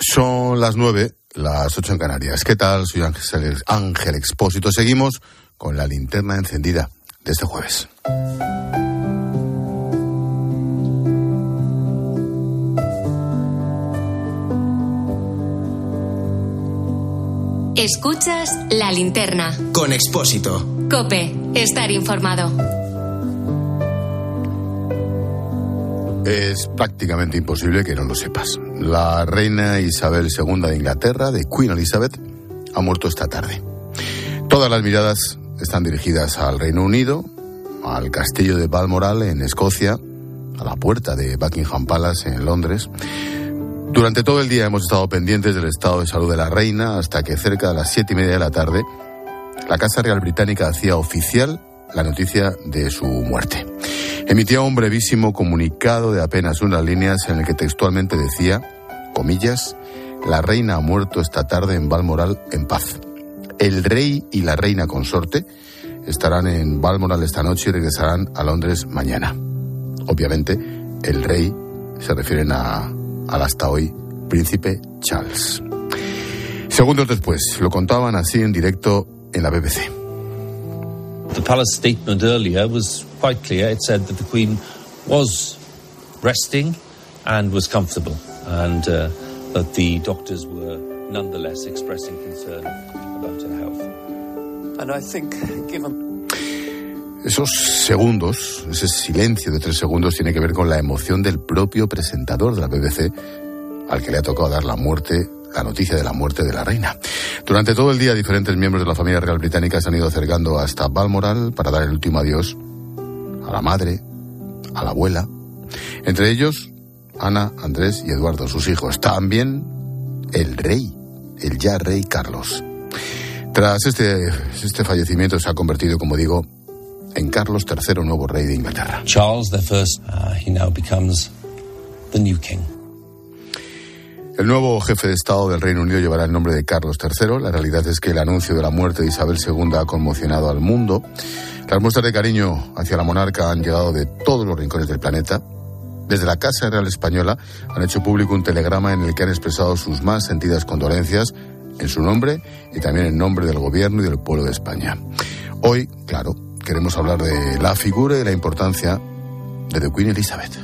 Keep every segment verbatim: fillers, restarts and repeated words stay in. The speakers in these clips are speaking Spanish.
Son las nueve, las ocho en Canarias. ¿Qué tal? Soy Ángel, Ángel Expósito. Seguimos con la linterna encendida de este jueves. Escuchas La Linterna con Expósito. COPE, estar informado. Es prácticamente imposible que no lo sepas. La reina Isabel segunda de Inglaterra, de Queen Elizabeth, ha muerto esta tarde. Todas las miradas están dirigidas al Reino Unido, al castillo de Balmoral en Escocia, a la puerta de Buckingham Palace en Londres. Durante todo el día hemos estado pendientes del estado de salud de la reina hasta que cerca de las siete y media de la tarde la Casa Real Británica hacía oficial la noticia de su muerte. Emitía un brevísimo comunicado de apenas unas líneas en el que textualmente decía, comillas, la reina ha muerto esta tarde en Balmoral en paz. El rey y la reina consorte estarán en Balmoral esta noche y regresarán a Londres mañana. Obviamente, el rey se refieren a, al hasta hoy príncipe Charles. Segundos después, lo contaban así en directo en la B B C. The palace statement earlier was quite clear. It said that the Queen was resting and was comfortable, and uh, that the doctors were nonetheless expressing concern about her health. And I think, given... Esos segundos, ese silencio de tres segundos tiene que ver con la emoción del propio presentador de la B B C, al que le ha tocado dar la muerte, la noticia de la muerte de la reina. Durante todo el día, diferentes miembros de la familia real británica se han ido acercando hasta Balmoral para dar el último adiós a la madre, a la abuela. Entre ellos, Ana, Andrés y Eduardo, sus hijos. También el rey, el ya rey Carlos. Tras este, este fallecimiento se ha convertido, como digo, en Carlos tercero, nuevo rey de Inglaterra. Charles the First, uh, he now becomes the new king. El nuevo jefe de Estado del Reino Unido llevará el nombre de Carlos tercero. La realidad es que el anuncio de la muerte de Isabel segunda ha conmocionado al mundo. Las muestras de cariño hacia la monarca han llegado de todos los rincones del planeta. Desde la Casa Real Española han hecho público un telegrama en el que han expresado sus más sentidas condolencias en su nombre y también en nombre del gobierno y del pueblo de España. Hoy, claro, queremos hablar de la figura y de la importancia de The Queen Elizabeth.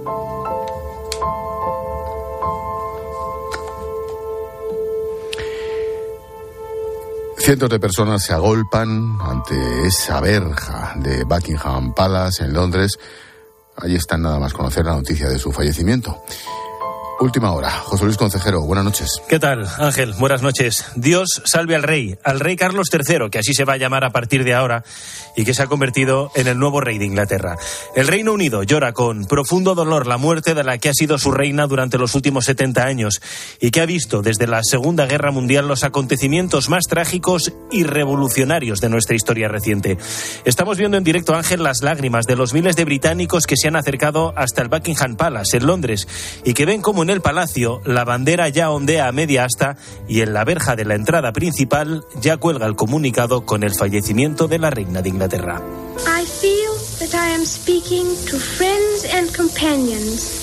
Cientos de personas se agolpan ante esa verja de Buckingham Palace en Londres. Allí están nada más conocer la noticia de su fallecimiento. Última hora. José Luis Concejero, buenas noches. ¿Qué tal, Ángel? Buenas noches. Dios salve al rey, al rey Carlos tercero, que así se va a llamar a partir de ahora y que se ha convertido en el nuevo rey de Inglaterra. El Reino Unido llora con profundo dolor la muerte de la que ha sido su reina durante los últimos setenta años y que ha visto desde la Segunda Guerra Mundial los acontecimientos más trágicos y revolucionarios de nuestra historia reciente. Estamos viendo en directo, Ángel, las lágrimas de los miles de británicos que se han acercado hasta el Buckingham Palace en Londres y que ven cómo en el palacio la bandera ya ondea a media asta y en la verja de la entrada principal ya cuelga el comunicado con el fallecimiento de la reina de Inglaterra. I feel that I am speaking to friends and companions.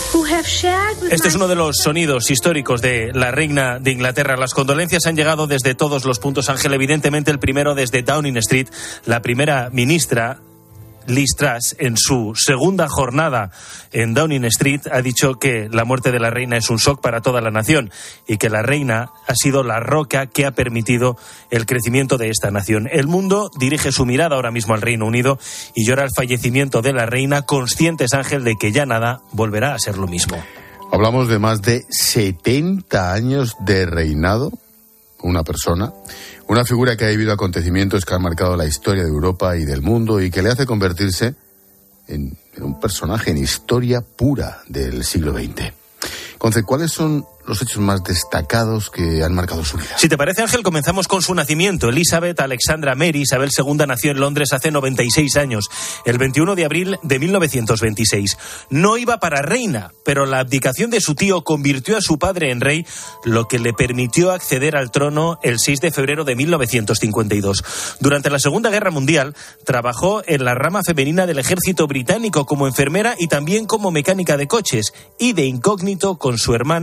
Este es uno de los sonidos históricos de la reina de Inglaterra. Las condolencias han llegado desde todos los puntos, Ángel. Evidentemente, el primero desde Downing Street. La primera ministra, Liz Truss, en su segunda jornada en Downing Street, ha dicho que la muerte de la reina es un shock para toda la nación y que la reina ha sido la roca que ha permitido el crecimiento de esta nación. El mundo dirige su mirada ahora mismo al Reino Unido y llora el fallecimiento de la reina, conscientes, Ángel, de que ya nada volverá a ser lo mismo. Hablamos de más de setenta años de reinado, una persona, una figura que ha vivido acontecimientos que han marcado la historia de Europa y del mundo y que le hace convertirse en, en un personaje en historia pura del siglo veinte. Conce, ¿cuáles son los hechos más destacados que han marcado su vida? Si te parece, Ángel, comenzamos con su nacimiento. Elizabeth Alexandra Mary Isabel segunda nació en Londres hace noventa y seis años, el veintiuno de abril de mil novecientos veintiséis. No iba para reina, pero la abdicación de su tío convirtió a su padre en rey, lo que le permitió acceder al trono el seis de febrero de mil novecientos cincuenta y dos. Durante la Segunda Guerra Mundial, trabajó en la rama femenina del ejército británico como enfermera y también como mecánica de coches, y de incógnito con su hermana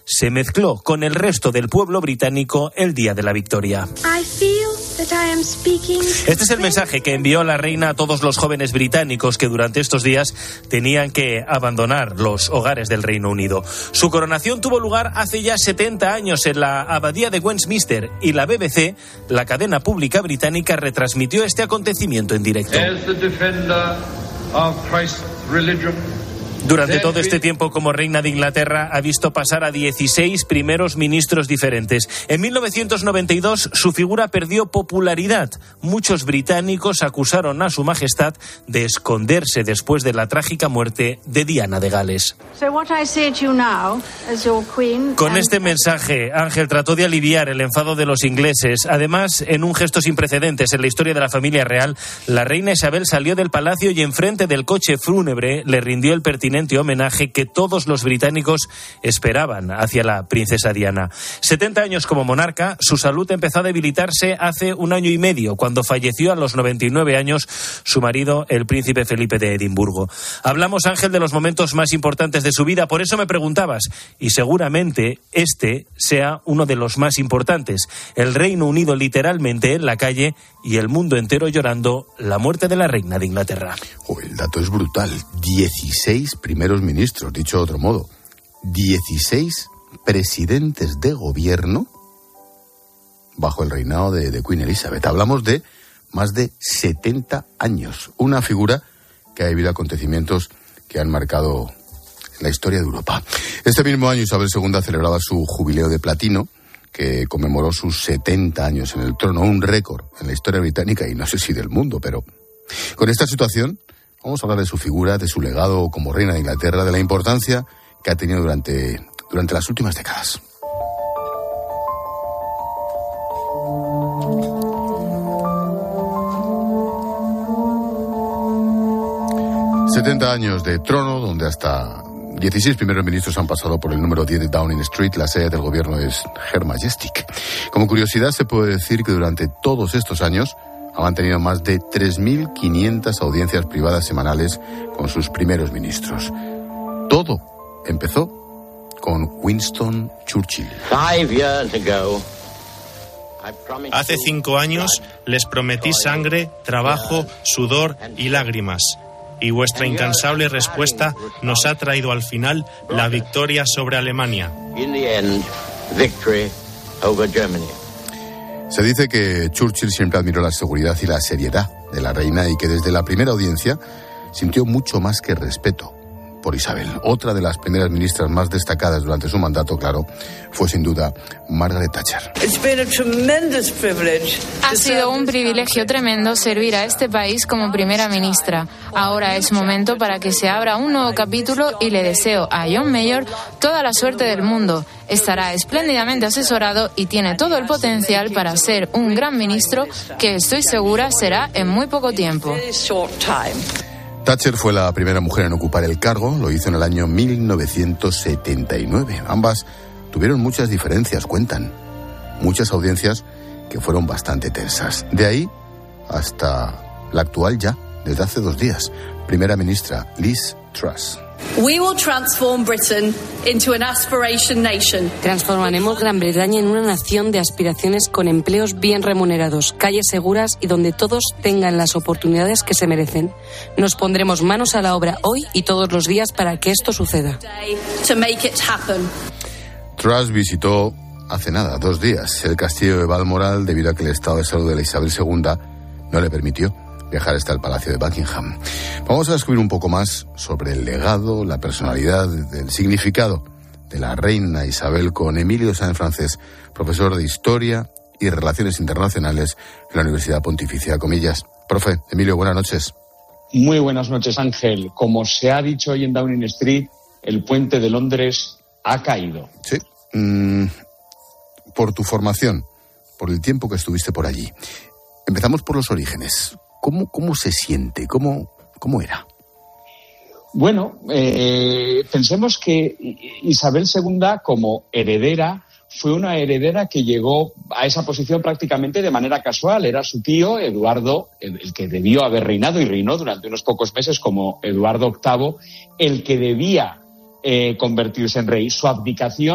se mezcló con el resto del pueblo británico el día de la victoria. I feel that I am speaking. Este es el mensaje que envió la reina a todos los jóvenes británicos que durante estos días tenían que abandonar los hogares del Reino Unido. Su coronación tuvo lugar hace ya setenta años en la abadía de Westminster y la B B C, la cadena pública británica, retransmitió este acontecimiento en directo. As the defender of Christ's religion, Durante todo este tiempo como reina de Inglaterra ha visto pasar a dieciséis primeros ministros diferentes. En mil novecientos noventa y dos su figura perdió popularidad. Muchos británicos acusaron a su majestad de esconderse después de la trágica muerte de Diana de Gales. So what I say to you now, as your queen, Con este mensaje, Ángel trató de aliviar el enfado de los ingleses. Además, en un gesto sin precedentes en la historia de la familia real, la reina Isabel salió del palacio y enfrente del coche fúnebre le rindió el pertinente homenaje que todos los británicos esperaban hacia la princesa Diana. setenta años como monarca, su salud empezó a debilitarse hace un año y medio, cuando falleció a los noventa y nueve años su marido, el príncipe Felipe de Edimburgo. Hablamos, Ángel, de los momentos más importantes de su vida, por eso me preguntabas, y seguramente este sea uno de los más importantes. El Reino Unido literalmente en la calle y el mundo entero llorando la muerte de la reina de Inglaterra. Oh, el dato es brutal. dieciséis primeros ministros, dicho de otro modo. dieciséis presidentes de gobierno bajo el reinado de, de Queen Elizabeth. Hablamos de más de setenta años. Una figura que ha vivido acontecimientos que han marcado la historia de Europa. Este mismo año Isabel segunda celebraba su jubileo de platino, que conmemoró sus setenta años en el trono, un récord en la historia británica y no sé si del mundo, pero con esta situación vamos a hablar de su figura, de su legado como reina de Inglaterra, de la importancia que ha tenido durante, durante las últimas décadas. setenta años de trono, donde hasta dieciséis primeros ministros han pasado por el número diez de Downing Street. La sede del gobierno es Her Majestic. Como curiosidad, se puede decir que durante todos estos años ha mantenido más de tres mil quinientas audiencias privadas semanales con sus primeros ministros. Todo empezó con Winston Churchill. Hace cinco años les prometí sangre, trabajo, sudor y lágrimas. Y vuestra incansable respuesta nos ha traído al final la victoria sobre Alemania. Se dice que Churchill siempre admiró la seguridad y la seriedad de la reina y que desde la primera audiencia sintió mucho más que respeto por Isabel. Otra de las primeras ministras más destacadas durante su mandato, claro, fue sin duda Margaret Thatcher. Ha sido un privilegio tremendo servir a este país como primera ministra. Ahora es momento para que se abra un nuevo capítulo y le deseo a John Major toda la suerte del mundo. Estará espléndidamente asesorado y tiene todo el potencial para ser un gran ministro que estoy segura será en muy poco tiempo. Thatcher fue la primera mujer en ocupar el cargo, lo hizo en el año mil novecientos setenta y nueve. Ambas tuvieron muchas diferencias, cuentan, muchas audiencias que fueron bastante tensas. De ahí hasta la actual ya, desde hace dos días, primera ministra Liz Truss. We will transform Britain into an aspiration nation. Transformaremos Gran Bretaña en una nación de aspiraciones con empleos bien remunerados, calles seguras y donde todos tengan las oportunidades que se merecen. Nos pondremos manos a la obra hoy y todos los días para que esto suceda. To make it happen. Truss visitó hace nada, dos días, el castillo de Balmoral debido a que el estado de salud de la Isabel segunda no le permitió viajar hasta el Palacio de Buckingham. Vamos a descubrir un poco más sobre el legado, la personalidad, el significado de la reina Isabel con Emilio Sáenz Francés, profesor de Historia y Relaciones Internacionales en la Universidad Pontificia Comillas. Profe, Emilio, buenas noches. Muy buenas noches, Ángel. Como se ha dicho hoy en Downing Street, el puente de Londres ha caído. Sí. Mm, por tu formación, por el tiempo que estuviste por allí. Empezamos por los orígenes. ¿Cómo, cómo se siente? ¿Cómo, cómo era? Bueno, eh, pensemos que Isabel segunda, como heredera, fue una heredera que llegó a esa posición prácticamente de manera casual. Era su tío, Eduardo, el, el que debió haber reinado y reinó durante unos pocos meses como Eduardo octavo, el que debía eh, convertirse en rey. Su abdicación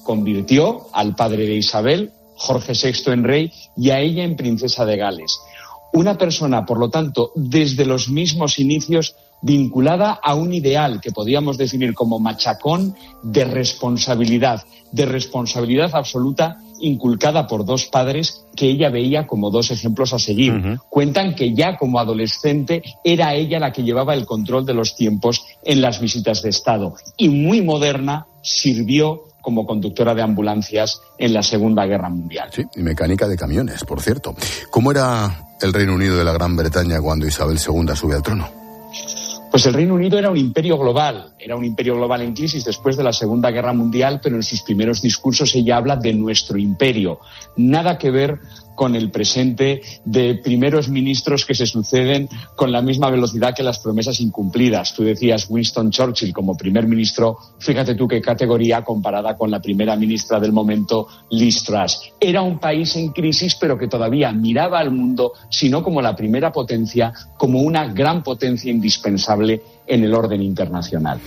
convirtió al padre de Isabel, Jorge sexto, en rey y a ella en princesa de Gales. Una persona, por lo tanto, desde los mismos inicios vinculada a un ideal que podíamos definir como machacón de responsabilidad, de responsabilidad absoluta inculcada por dos padres que ella veía como dos ejemplos a seguir. Uh-huh. Cuentan que ya como adolescente era ella la que llevaba el control de los tiempos en las visitas de Estado y muy moderna sirvió como conductora de ambulancias en la Segunda Guerra Mundial. Sí, y mecánica de camiones, por cierto. ¿Cómo era el Reino Unido de la Gran Bretaña cuando Isabel segunda sube al trono? Pues el Reino Unido era un imperio global, era un imperio global en crisis después de la Segunda Guerra Mundial, pero en sus primeros discursos ella habla de nuestro imperio. Nada que ver con el presente de primeros ministros que se suceden con la misma velocidad que las promesas incumplidas. Tú decías Winston Churchill como primer ministro, fíjate tú qué categoría comparada con la primera ministra del momento, Liz Truss. Era un país en crisis, pero que todavía miraba al mundo, si no como la primera potencia, como una gran potencia indispensable en el orden internacional.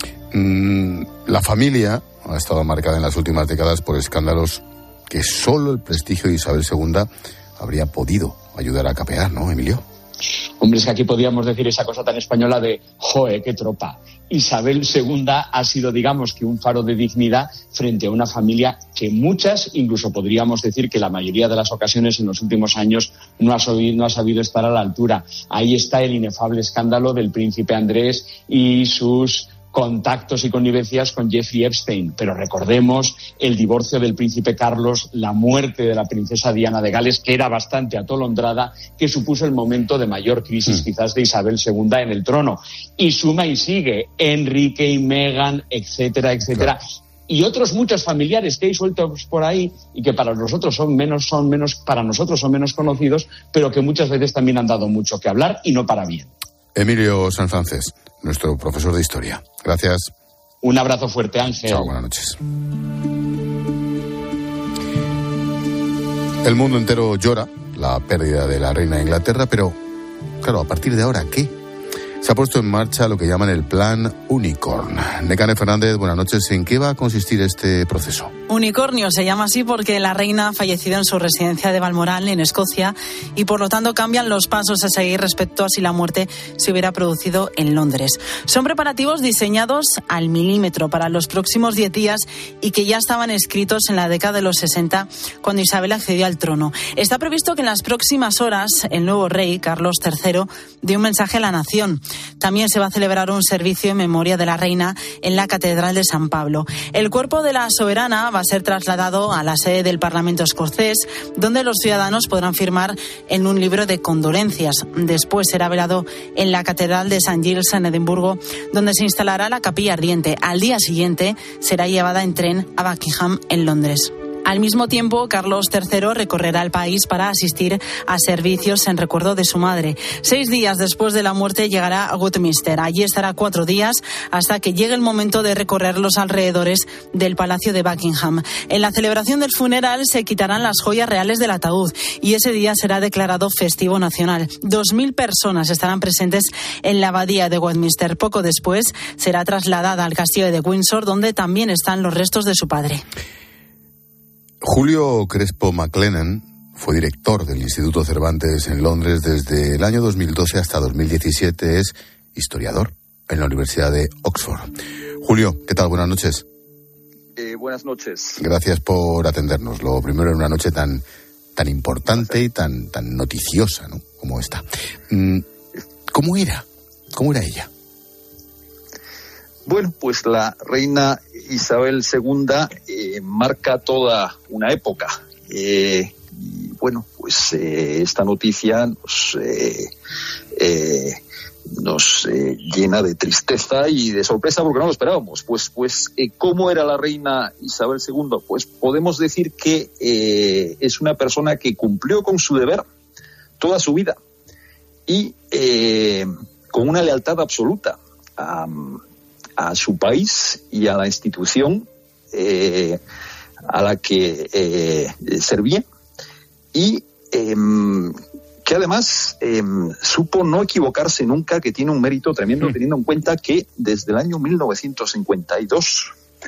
Mm, la familia ha estado marcada en las últimas décadas por escándalos que solo el prestigio de Isabel segunda habría podido ayudar a capear, ¿no, Emilio? Hombre, es que aquí podríamos decir esa cosa tan española de ¡joe, qué tropa! Isabel segunda ha sido, digamos, que un faro de dignidad frente a una familia que muchas, incluso podríamos decir que la mayoría de las ocasiones en los últimos años no ha sabido, no ha sabido estar a la altura. Ahí está el inefable escándalo del príncipe Andrés y sus contactos y connivencias con Jeffrey Epstein, pero recordemos el divorcio del príncipe Carlos, la muerte de la princesa Diana de Gales, que era bastante atolondrada, que supuso el momento de mayor crisis mm. quizás de Isabel segunda en el trono. Y suma y sigue, Enrique y Meghan, etcétera, etcétera. Claro. Y otros muchos familiares que hay sueltos por ahí y que para nosotros son menos, son menos, para nosotros son menos conocidos, pero que muchas veces también han dado mucho que hablar y no para bien. Emilio Sanfrancés, nuestro profesor de historia. Gracias. Un abrazo fuerte, Ángel. Chao, buenas noches. El mundo entero llora la pérdida de la reina de Inglaterra, pero, claro, a partir de ahora, ¿qué? Se ha puesto en marcha lo que llaman el Plan Unicorn. Nekane Fernández, buenas noches. ¿En qué va a consistir este proceso? Unicornio se llama así porque la reina ha fallecido en su residencia de Balmoral, en Escocia, y por lo tanto cambian los pasos a seguir respecto a si la muerte se hubiera producido en Londres. Son preparativos diseñados al milímetro para los próximos diez días y que ya estaban escritos en la década de los sesenta, cuando Isabel accedió al trono. Está previsto que en las próximas horas el nuevo rey, Carlos tercero, dé un mensaje a la nación. También se va a celebrar un servicio en memoria de la reina en la Catedral de San Pablo. El cuerpo de la soberana va a ser trasladado a la sede del Parlamento escocés, donde los ciudadanos podrán firmar en un libro de condolencias. Después será velado en la Catedral de Saint Giles en Edimburgo, donde se instalará la capilla ardiente. Al día siguiente será llevada en tren a Buckingham, en Londres. Al mismo tiempo, Carlos tercero recorrerá el país para asistir a servicios en recuerdo de su madre. Seis días después de la muerte llegará a Westminster. Allí estará cuatro días hasta que llegue el momento de recorrer los alrededores del Palacio de Buckingham. En la celebración del funeral se quitarán las joyas reales del ataúd y ese día será declarado festivo nacional. Dos mil personas estarán presentes en la abadía de Westminster. Poco después será trasladada al castillo de Windsor, donde también están los restos de su padre. Julio Crespo MacLennan fue director del Instituto Cervantes en Londres desde el año dos mil doce hasta dos mil diecisiete. Es historiador en la Universidad de Oxford. Julio, ¿qué tal? Buenas noches. Eh, buenas noches. Gracias por atendernos. Lo primero, en una noche tan, tan importante y tan, tan noticiosa, ¿no?, como esta. ¿Cómo era? ¿Cómo era ella? Bueno, pues la reina Isabel segunda eh, marca toda una época. Eh, y bueno, pues eh, esta noticia nos, eh, eh, nos eh, llena de tristeza y de sorpresa porque no lo esperábamos. Pues, pues eh, ¿cómo era la reina Isabel segunda? Pues podemos decir que eh, es una persona que cumplió con su deber toda su vida y eh, con una lealtad absoluta a a su país y a la institución eh, a la que eh, servía y eh, que además eh, supo no equivocarse nunca, que tiene un mérito tremendo, mm. teniendo en cuenta que desde el año mil novecientos cincuenta y dos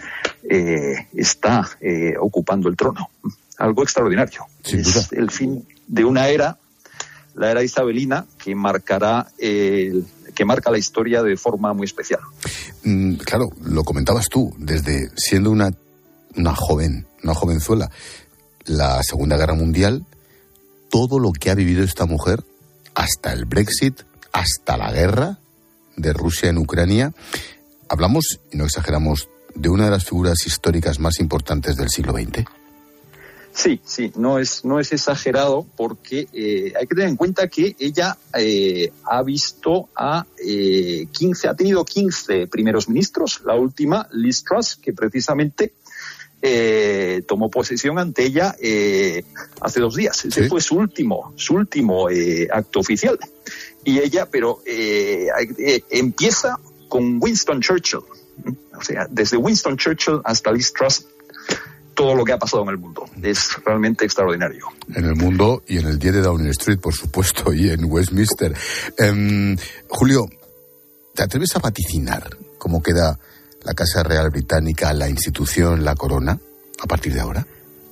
eh, está eh, ocupando el trono. Algo extraordinario. Sin es duda. el fin de una era, la era isabelina, que marcará el que marca la historia de forma muy especial. Mm, claro, lo comentabas tú, desde siendo una, una joven, una jovenzuela, la Segunda Guerra Mundial, todo lo que ha vivido esta mujer, hasta el Brexit, hasta la guerra de Rusia en Ucrania. Hablamos, y no exageramos, de una de las figuras históricas más importantes del siglo veinte. Sí, sí, no es no es exagerado, porque eh, hay que tener en cuenta que ella eh, ha visto a eh, quince, ha tenido quince primeros ministros. La última, Liz Truss, que precisamente eh, tomó posesión ante ella eh, hace dos días. Ese ¿Sí? fue su último, su último eh, acto oficial. Y ella, pero eh, eh, empieza con Winston Churchill. O sea, desde Winston Churchill hasta Liz Truss, todo lo que ha pasado en el mundo. Es realmente extraordinario. En el mundo y en el diez de Downing Street, por supuesto, y en Westminster. Eh, Julio, ¿te atreves a vaticinar cómo queda la Casa Real Británica, la institución, la corona, a partir de ahora?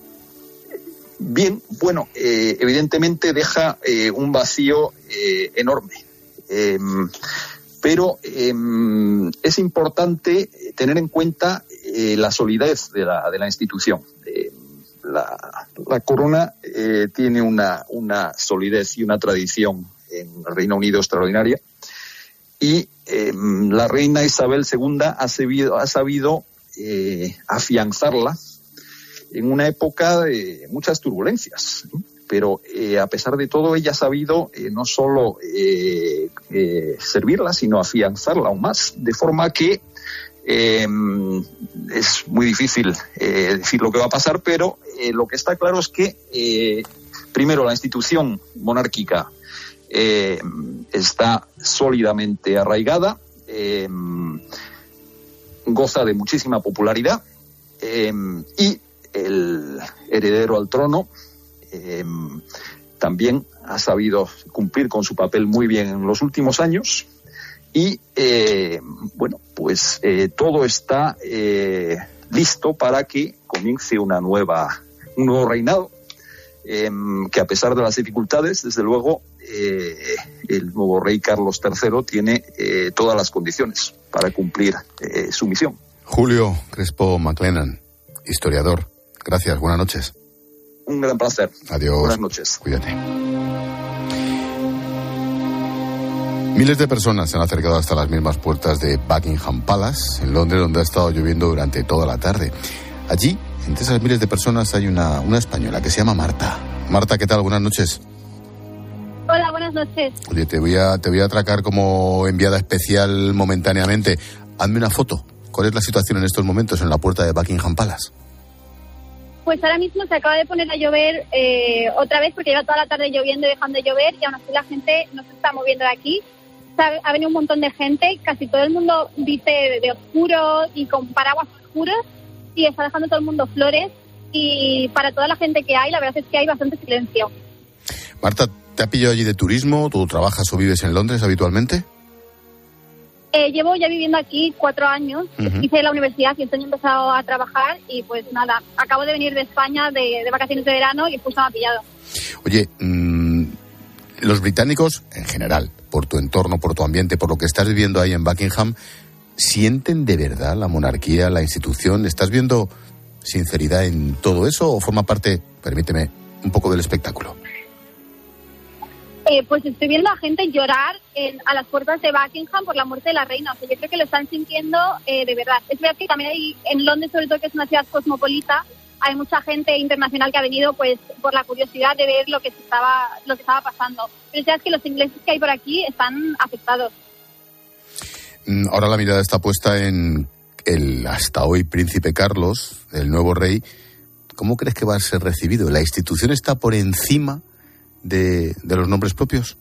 Bien, bueno, eh, evidentemente deja eh, un vacío eh, enorme. Eh, pero eh, es importante tener en cuenta eh, la solidez de la, de la institución. Eh, la, la corona eh, tiene una, una solidez y una tradición en el Reino Unido extraordinaria, y eh, la reina Isabel segunda ha sabido, ha sabido eh, afianzarla en una época de muchas turbulencias, ¿eh? Pero eh, a pesar de todo ella ha sabido eh, no solo eh, eh, servirla, sino afianzarla aún más, de forma que eh, es muy difícil eh, decir lo que va a pasar, pero eh, lo que está claro es que eh, primero la institución monárquica eh, está sólidamente arraigada, eh, goza de muchísima popularidad, eh, y el heredero al trono Eh, también ha sabido cumplir con su papel muy bien en los últimos años, y eh, bueno, pues eh, todo está eh, listo para que comience una nueva, un nuevo reinado, eh, que a pesar de las dificultades, desde luego, eh, el nuevo rey Carlos tercero tiene eh, todas las condiciones para cumplir eh, su misión. Julio Crespo McLennan, historiador. Gracias, buenas noches. Un gran placer. Adiós. Buenas noches. Cuídate. Miles de personas se han acercado hasta las mismas puertas de Buckingham Palace, en Londres, donde ha estado lloviendo durante toda la tarde. Allí, entre esas miles de personas, hay una, una española que se llama Marta. Marta, ¿qué tal? Buenas noches. Hola, buenas noches. Oye, te voy a, te voy a atracar como enviada especial momentáneamente. Hazme una foto. ¿Cuál es la situación en estos momentos en la puerta de Buckingham Palace? Pues ahora mismo se acaba de poner a llover eh, otra vez, porque lleva toda la tarde lloviendo y dejando de llover, y aún así la gente no se está moviendo de aquí. O sea, ha venido un montón de gente, casi todo el mundo viste de, de oscuro y con paraguas oscuros, y está dejando todo el mundo flores, y para toda la gente que hay, la verdad es que hay bastante silencio. Marta, ¿te ha pillado allí de turismo? ¿Tú trabajas o vives en Londres habitualmente? Eh, llevo ya viviendo aquí cuatro años, uh-huh. Hice la universidad y este año he empezado a trabajar, y pues nada, acabo de venir de España de, de vacaciones de verano y justo me ha pillado. Oye, mmm, los británicos en general, por tu entorno, por tu ambiente, por lo que estás viviendo ahí en Buckingham, ¿sienten de verdad la monarquía, la institución? ¿Estás viendo sinceridad en todo eso o forma parte, permíteme, un poco del espectáculo? Eh, pues estoy viendo a gente llorar en, a las puertas de Buckingham por la muerte de la reina. O sea, yo creo que lo están sintiendo eh, de verdad. Es verdad que también hay, en Londres, sobre todo, que es una ciudad cosmopolita, hay mucha gente internacional que ha venido pues por la curiosidad de ver lo que se estaba lo que estaba pasando. Pero es verdad que los ingleses que hay por aquí están afectados. Ahora la mirada está puesta en el hasta hoy príncipe Carlos, el nuevo rey. ¿Cómo crees que va a ser recibido? ¿La institución está por encima De, de los nombres propios?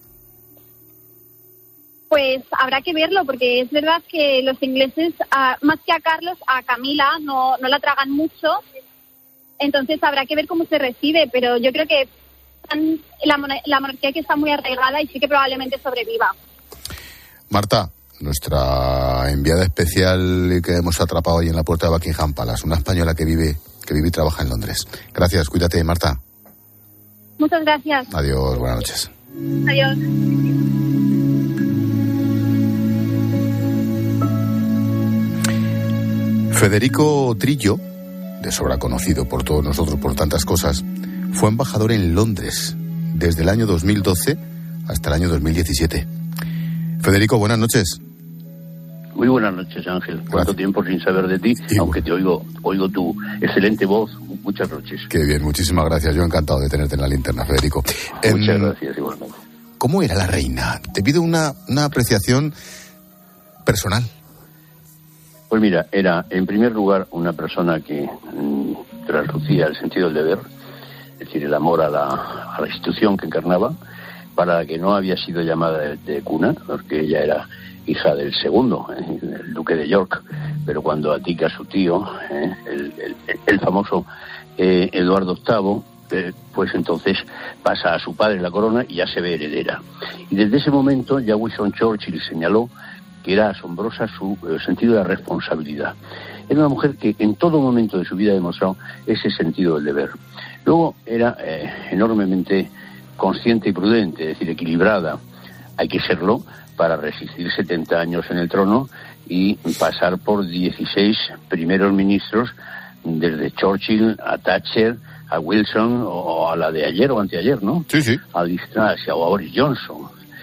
Pues habrá que verlo, porque es verdad que los ingleses, a, más que a Carlos, a Camila no, no la tragan mucho, entonces habrá que ver cómo se recibe, pero yo creo que la, la monarquía que está muy arraigada y sí que probablemente sobreviva. Marta, nuestra enviada especial que hemos atrapado ahí en la puerta de Buckingham Palace, una española que vive, que vive y trabaja en Londres. Gracias, cuídate, Marta. Muchas gracias. Adiós, buenas noches. Adiós. Federico Trillo, de sobra conocido por todos nosotros por tantas cosas, fue embajador en Londres desde el año dos mil doce hasta el año dos mil diecisiete. Federico, buenas noches. Muy buenas noches, Ángel. Cuánto Gracias. Tiempo sin saber de ti, y aunque te oigo, oigo tu excelente voz. Muchas noches. Qué bien, muchísimas gracias. Yo encantado de tenerte en la linterna, Federico. Muchas eh, gracias, igualmente. ¿Cómo era la reina? Te pido una, una apreciación personal. Pues mira, era en primer lugar una persona que mmm, traslucía el sentido del deber, es decir, el amor a la, a la institución que encarnaba, para la que no había sido llamada de, de cuna, porque ella era hija del segundo, eh, el duque de York, pero cuando atica a su tío, eh, el, el, el famoso eh, Eduardo octavo, eh, pues entonces pasa a su padre la corona y ya se ve heredera. Y desde ese momento ya Winston Churchill señaló que era asombrosa su eh, sentido de la responsabilidad. Era una mujer que en todo momento de su vida ha demostrado ese sentido del deber. Luego era eh, enormemente consciente y prudente, es decir, equilibrada. Hay que serlo para resistir setenta años en el trono y pasar por dieciséis primeros ministros, desde Churchill a Thatcher, a Wilson o a la de ayer o anteayer, ¿no? Sí, sí. A Liz Truss o a Boris Johnson.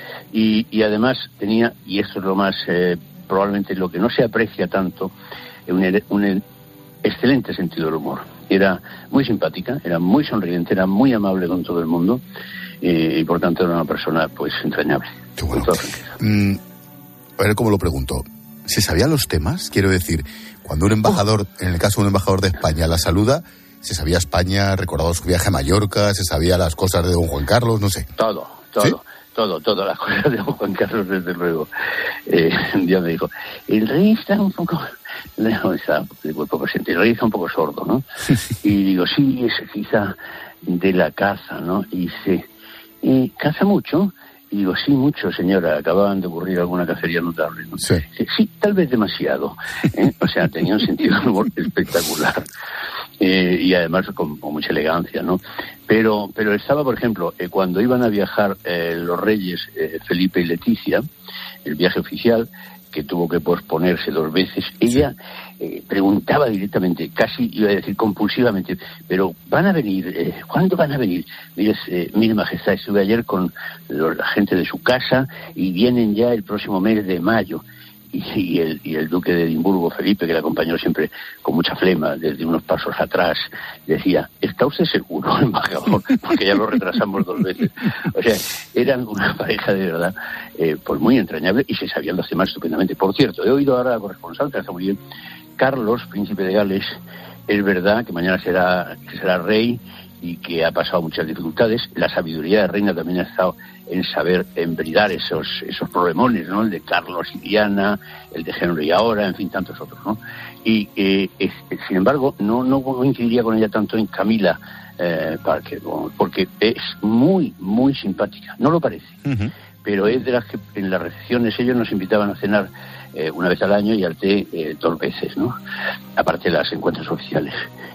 Y, y además tenía, y esto es lo más, eh, probablemente lo que no se aprecia tanto, un, un excelente sentido del humor. Era muy simpática, era muy sonriente, era muy amable con todo el mundo, eh, y por tanto era una persona pues entrañable. Qué bueno. Mm, a ver cómo lo pregunto. ¿Se sabían los temas? Quiero decir, cuando un embajador, oh. en el caso de un embajador de España, la saluda, ¿se sabía España, recordaba su viaje a Mallorca, se sabía las cosas de don Juan Carlos, no sé? Todo, todo. ¿Sí? Todo, todas las cosas de Juan Carlos, desde luego. Eh, un día me dijo, el rey está un poco... No, está de cuerpo presente. El rey está un poco sordo, ¿no? Y digo, sí, es quizá de la caza, ¿no? Y dice, eh, ¿caza mucho? Y digo, sí, mucho, señora. Acababan de ocurrir alguna cacería notable, ¿no? Sí, sí, sí, tal vez demasiado. ¿eh? O sea, tenía un sentido de humor espectacular. Eh, y además con, con mucha elegancia, ¿no? Pero pero estaba, por ejemplo, eh, cuando iban a viajar eh, los reyes eh, Felipe y Leticia, el viaje oficial, que tuvo que posponerse dos veces, ella eh, preguntaba directamente, casi iba a decir compulsivamente, pero ¿van a venir? Eh, ¿Cuándo van a venir? Mire, eh, mire, majestad, estuve ayer con los, la gente de su casa y vienen ya el próximo mes de mayo. Y, y, el, y el duque de Edimburgo, Felipe, que le acompañó siempre con mucha flema, desde unos pasos atrás, decía, ¿está usted seguro, embajador? Porque ya lo retrasamos dos veces. O sea, eran una pareja de verdad, eh, pues muy entrañable, y se sabían los temas estupendamente. Por cierto, he oído ahora a la corresponsal, que está muy bien, Carlos, príncipe de Gales, es verdad que mañana será, que será rey y que ha pasado muchas dificultades. La sabiduría de reina también ha estado en saber embridar esos esos problemones, ¿no? El de Carlos y Diana, el de Henry ahora, en fin, tantos otros, ¿no? Y, eh, es, sin embargo, no no coincidiría con ella tanto en Camila eh, Parker, ¿no? Porque es muy, muy simpática. No lo parece, uh-huh. Pero es de las que en las recepciones ellos nos invitaban a cenar eh, una vez al año y al té eh, dos veces, ¿no? Aparte de las encuentros oficiales.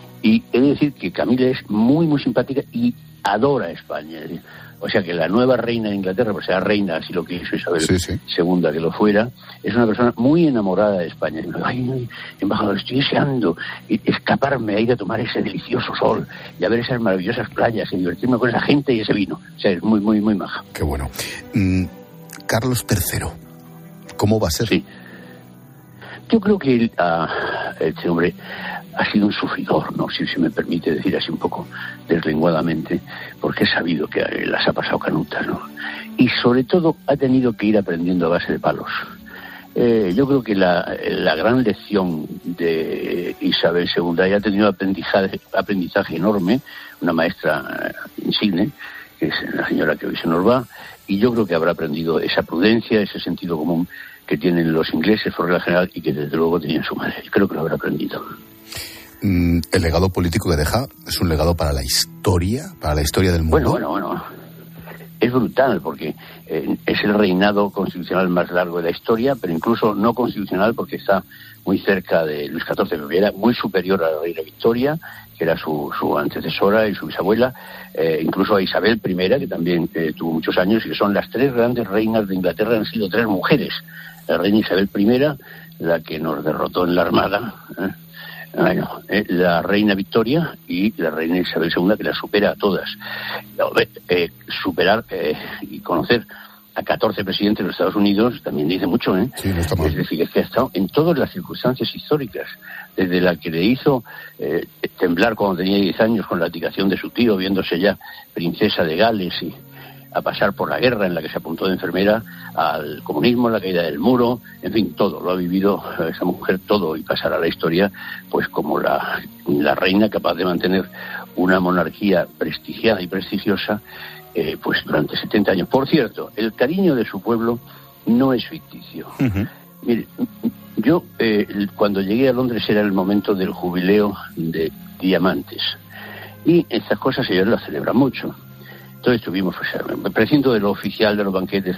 Y he de decir que Camila es muy, muy simpática y adora a España. Es decir, o sea que la nueva reina de Inglaterra, pues sea reina, así lo quiso Isabel sí, sí. segunda que lo fuera, es una persona muy enamorada de España. Ay, ay, embajador, estoy deseando escaparme a ir a tomar ese delicioso sol y a ver esas maravillosas playas y divertirme con esa gente y ese vino. O sea, es muy, muy, muy maja. Qué bueno. Mm, Carlos tercero, ¿cómo va a ser? Sí. Yo creo que él, uh, este hombre ha sido un sufridor, ¿no? Si se me permite decir así un poco deslenguadamente, porque he sabido que las ha pasado canutas, ¿no? Y sobre todo ha tenido que ir aprendiendo a base de palos. Eh, yo creo que la, la gran lección de Isabel segunda, ella ha tenido aprendizaje, aprendizaje enorme, una maestra insigne, que es la señora que hoy se nos va, y yo creo que habrá aprendido esa prudencia, ese sentido común que tienen los ingleses por regla general y que desde luego tenían su madre. Creo que lo habrá aprendido. El legado político que deja es un legado para la historia, para la historia del mundo. Bueno, bueno, bueno. Es brutal porque eh, es el reinado constitucional más largo de la historia, pero incluso no constitucional porque está muy cerca de Luis catorce, que era muy superior a la reina Victoria, que era su, su antecesora y su bisabuela, eh, incluso a Isabel primera, que también eh, tuvo muchos años, y que son las tres grandes reinas de Inglaterra, han sido tres mujeres. La reina Isabel primera, la que nos derrotó en la Armada, ¿eh? Bueno, eh, la reina Victoria y la reina Isabel segunda, que la supera a todas. Eh, superar eh, y conocer a catorce presidentes de los Estados Unidos también dice mucho, ¿eh? Sí, no está mal. Es decir, es que ha estado en todas las circunstancias históricas, desde la que le hizo eh, temblar cuando tenía diez años con la abdicación de su tío, viéndose ya princesa de Gales, y a pasar por la guerra en la que se apuntó de enfermera, al comunismo, la caída del muro, en fin, todo, lo ha vivido esa mujer, todo, y pasará a la historia pues como la, la reina capaz de mantener una monarquía prestigiada y prestigiosa eh, pues durante setenta años. Por cierto, el cariño de su pueblo no es ficticio. Uh-huh. Mire, yo eh, cuando llegué a Londres era el momento del jubileo de diamantes, y estas cosas ellos las celebran mucho. Entonces tuvimos, o sea, el precinto de lo oficial, de los banquetes,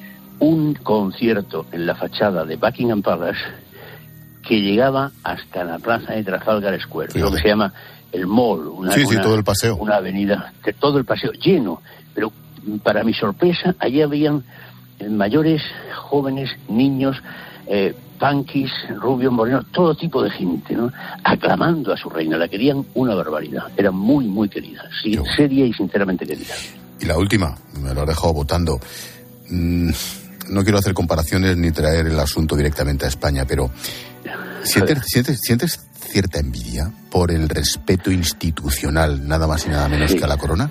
un concierto en la fachada de Buckingham Palace que llegaba hasta la plaza de Trafalgar Square, lo que se llama el Mall, una, sí, sí, una, todo el paseo, una avenida, todo el paseo lleno. Pero para mi sorpresa, allí habían mayores, jóvenes, niños, eh, punkis, rubios, morenos, todo tipo de gente, ¿no? Aclamando a su reina, la querían una barbaridad, era muy, muy querida, sí, seria y sinceramente querida. Y la última, me lo he dejado votando, mm, no quiero hacer comparaciones ni traer el asunto directamente a España, pero ¿sientes, sientes, sientes cierta envidia por el respeto institucional, nada más y nada menos sí. que a la corona?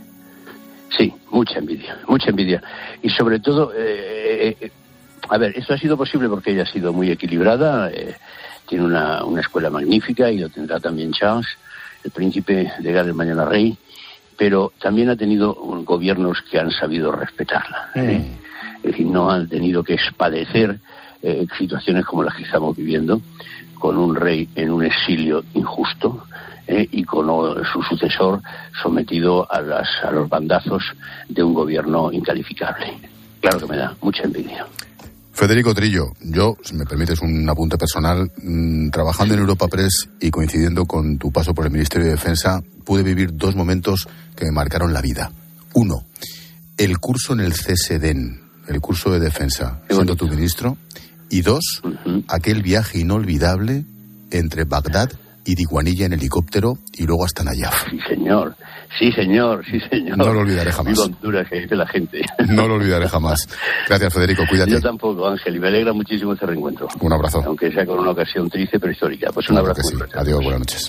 Sí, mucha envidia, mucha envidia, y sobre todo... Eh, eh, A ver, esto ha sido posible porque ella ha sido muy equilibrada, eh, tiene una, una escuela magnífica y lo tendrá también Charles, el príncipe de Gales, mañana rey, pero también ha tenido gobiernos que han sabido respetarla. ¿eh? Mm. Es decir, no han tenido que padecer eh, situaciones como las que estamos viviendo, con un rey en un exilio injusto eh, y con oh, su sucesor sometido a, las, a los bandazos de un gobierno incalificable. Claro que me da mucha envidia. Federico Trillo, yo, si me permites un apunte personal, mmm, trabajando en Europa Press y coincidiendo con tu paso por el Ministerio de Defensa, pude vivir dos momentos que me marcaron la vida. Uno, el curso en el C S D E N, el curso de defensa, siendo tu ministro. Y dos, uh-huh. aquel viaje inolvidable entre Bagdad y Diguanilla en helicóptero y luego hasta Nayaf. Sí, señor. Sí, señor, sí, señor. No lo olvidaré jamás. Viva Honduras, que dice la gente. No lo olvidaré jamás. Gracias, Federico, cuídate. Yo tampoco, Ángel, y me alegra muchísimo este reencuentro. Un abrazo. Aunque sea con una ocasión triste, pero histórica. Pues un claro abrazo. Sí. Adiós, buenas noches.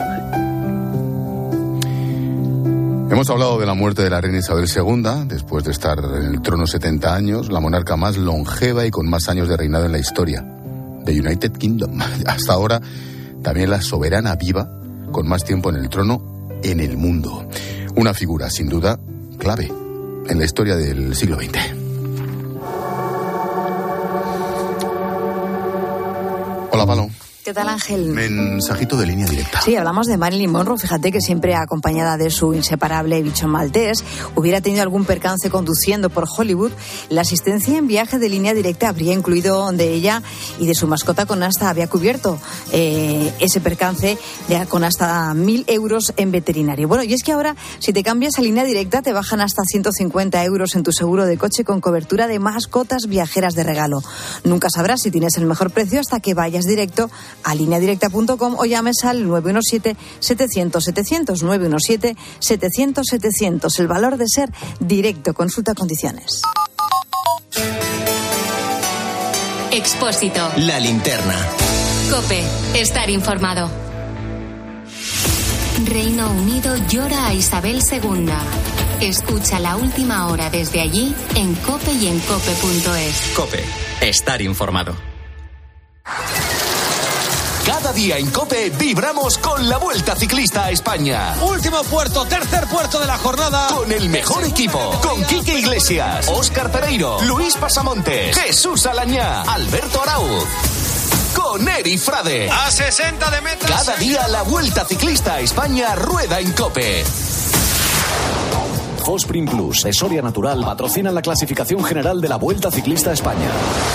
Hemos hablado de la muerte de la reina Isabel segunda, después de estar en el trono setenta años, la monarca más longeva y con más años de reinado en la historia de United Kingdom. Hasta ahora, también la soberana viva con más tiempo en el trono en el mundo. Una figura, sin duda, clave en la historia del siglo veinte. Hola, Palo. ¿Qué tal, Ángel? Mensajito de línea directa. Sí, hablamos de Marilyn Monroe. Fíjate que siempre acompañada de su inseparable bichón maltés, hubiera tenido algún percance conduciendo por Hollywood. La asistencia en viaje de línea directa habría incluido de ella y de su mascota con hasta, había cubierto eh, ese percance de, con hasta mil euros en veterinario. Bueno, y es que ahora, si te cambias a línea directa, te bajan hasta ciento cincuenta euros en tu seguro de coche con cobertura de mascotas viajeras de regalo. Nunca sabrás si tienes el mejor precio hasta que vayas directo a línea directa punto com o llames al nueve uno siete, setecientos, setecientos, nueve uno siete, setecientos, setecientos. El valor de ser directo. Consulta condiciones. Expósito. La linterna. COPE. Estar informado. Reino Unido llora a Isabel segunda. Escucha la última hora desde allí en COPE y en cope punto es. COPE. Estar informado. Cada día en COPE vibramos con la Vuelta Ciclista a España. Último puerto, tercer puerto de la jornada. Con el mejor equipo. Con Quique Iglesias, Óscar Pereiro, Luis Pasamontes, Jesús Alañá, Alberto Arauz. Con Eri Frade. A sesenta de metros. Cada día la Vuelta Ciclista a España rueda en COPE. Fosprin Plus de Soria Natural patrocinan la clasificación general de la Vuelta Ciclista a España.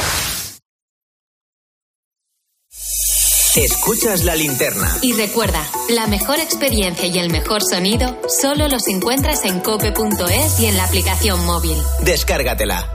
Escuchas La Linterna. Y recuerda, la mejor experiencia y el mejor sonido solo los encuentras en cope punto es y en la aplicación móvil. Descárgatela.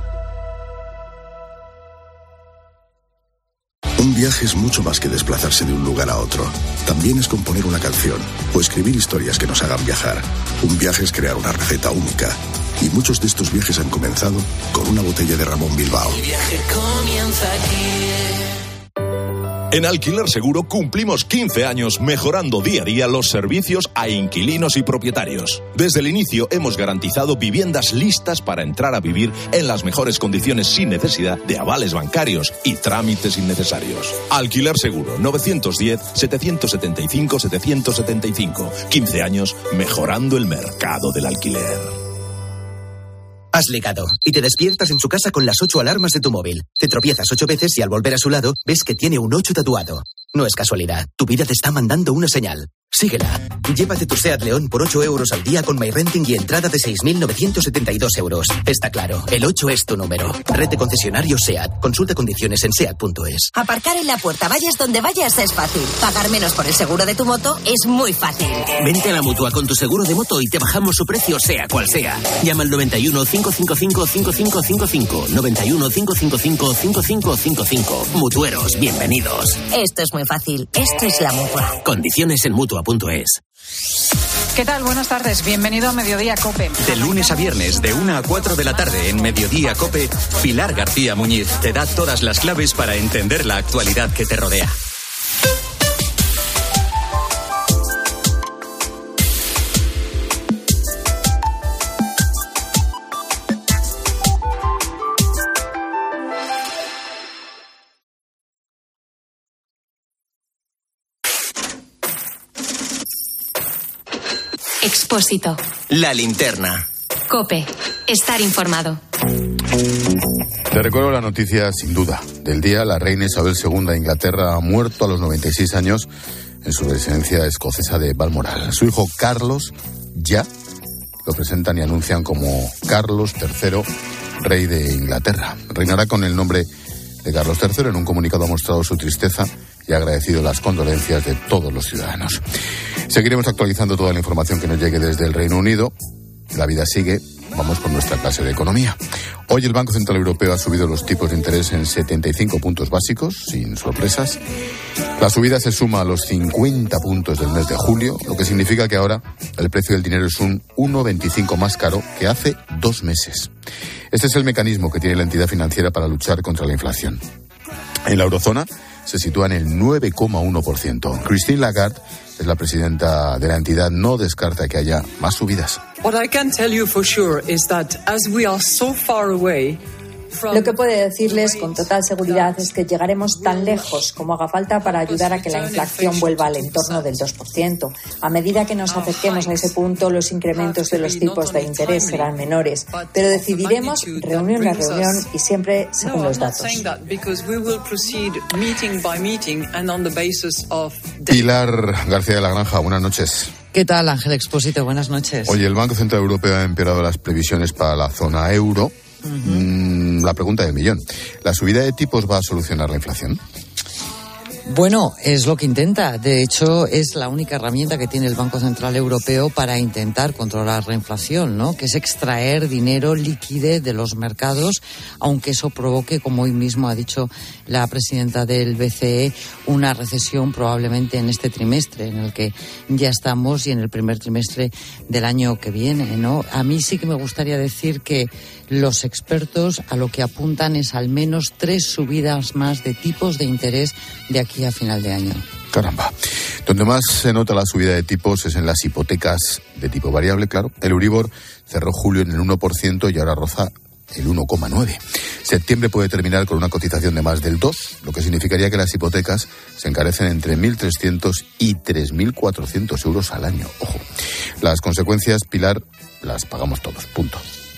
Un viaje es mucho más que desplazarse de un lugar a otro. También es componer una canción o escribir historias que nos hagan viajar. Un viaje es crear una receta única. Y muchos de estos viajes han comenzado con una botella de Ramón Bilbao. Mi viaje comienza aquí. En Alquiler Seguro cumplimos quince años mejorando día a día los servicios a inquilinos y propietarios. Desde el inicio hemos garantizado viviendas listas para entrar a vivir en las mejores condiciones sin necesidad de avales bancarios y trámites innecesarios. Alquiler Seguro, nueve uno cero, siete siete cinco, siete siete cinco. quince años mejorando el mercado del alquiler. Has ligado y te despiertas en su casa con las ocho alarmas de tu móvil. Te tropiezas ocho veces y al volver a su lado ves que tiene un ocho tatuado. No es casualidad, tu vida te está mandando una señal. Síguela. Llévate tu SEAT León por ocho euros al día con MyRenting y entrada de seis mil novecientos setenta y dos euros. Está claro, el ocho es tu número. Red de concesionarios SEAT. Consulta condiciones en seat punto es. Aparcar en la puerta, vayas donde vayas, es fácil. Pagar menos por el seguro de tu moto es muy fácil. Vente a la Mutua con tu seguro de moto y te bajamos su precio sea cual sea. Llama al noventa y uno, cinco cinco cinco, cinco cinco cinco cinco. noventa y uno, cinco cinco cinco, cinco cinco cinco cinco. Mutueros, bienvenidos. Esto es muy fácil. Esto es la Mutua. Condiciones en mutua punto es. ¿Qué tal? Buenas tardes. Bienvenido a Mediodía COPE. De lunes a viernes, de una a cuatro de la tarde en Mediodía COPE, Pilar García Muñiz te da todas las claves para entender la actualidad que te rodea. Expósito. La Linterna. COPE. Estar informado. Te recuerdo la noticia sin duda del día. La reina Isabel segunda de Inglaterra ha muerto a los noventa y seis años en su residencia escocesa de Balmoral. Su hijo Carlos ya lo presentan y anuncian como Carlos tercero, rey de Inglaterra. Reinará con el nombre de Carlos tercero. En un comunicado ha mostrado su tristeza y ha agradecido las condolencias de todos los ciudadanos. Seguiremos actualizando toda la información que nos llegue desde el Reino Unido. La vida sigue. Vamos con nuestra clase de economía. Hoy el Banco Central Europeo ha subido los tipos de interés en setenta y cinco puntos básicos, sin sorpresas. La subida se suma a los cincuenta puntos del mes de julio, lo que significa que ahora el precio del dinero es un uno coma veinticinco más caro que hace dos meses. Este es el mecanismo que tiene la entidad financiera para luchar contra la inflación. En la eurozona se sitúa en el nueve coma uno por ciento. Christine Lagarde es la presidenta de la entidad, no descarta que haya más subidas. What I can tell you for sure is that as we are so far away. Lo que puede decirles con total seguridad es que llegaremos tan lejos como haga falta para ayudar a que la inflación vuelva al entorno del dos por ciento. A medida que nos acerquemos a ese punto, los incrementos de los tipos de interés serán menores, pero decidiremos reunión a reunión y siempre según los datos. Pilar García de la Granja, buenas noches. ¿Qué tal, Ángel Expósito? Buenas noches. Oye, el Banco Central Europeo ha empeorado las previsiones para la zona euro. Uh-huh. Mm, la pregunta del millón. ¿La subida de tipos va a solucionar la inflación? Bueno, es lo que intenta. De hecho, es la única herramienta que tiene el Banco Central Europeo para intentar controlar la inflación, ¿no? Que es extraer dinero, liquidez de los mercados, aunque eso provoque, como hoy mismo ha dicho la presidenta del B C E, una recesión probablemente en este trimestre, en el que ya estamos, y en el primer trimestre del año que viene, ¿no? A mí sí que me gustaría decir que los expertos a lo que apuntan es al menos tres subidas más de tipos de interés de aquí a final de año. Caramba. Donde más se nota la subida de tipos es en las hipotecas de tipo variable, claro. El Euribor cerró julio en el uno por ciento y ahora roza el uno coma nueve por ciento. Septiembre puede terminar con una cotización de más del dos por ciento, lo que significaría que las hipotecas se encarecen entre mil trescientos y tres mil cuatrocientos euros al año. Ojo. Las consecuencias, Pilar, las pagamos todos. Punto.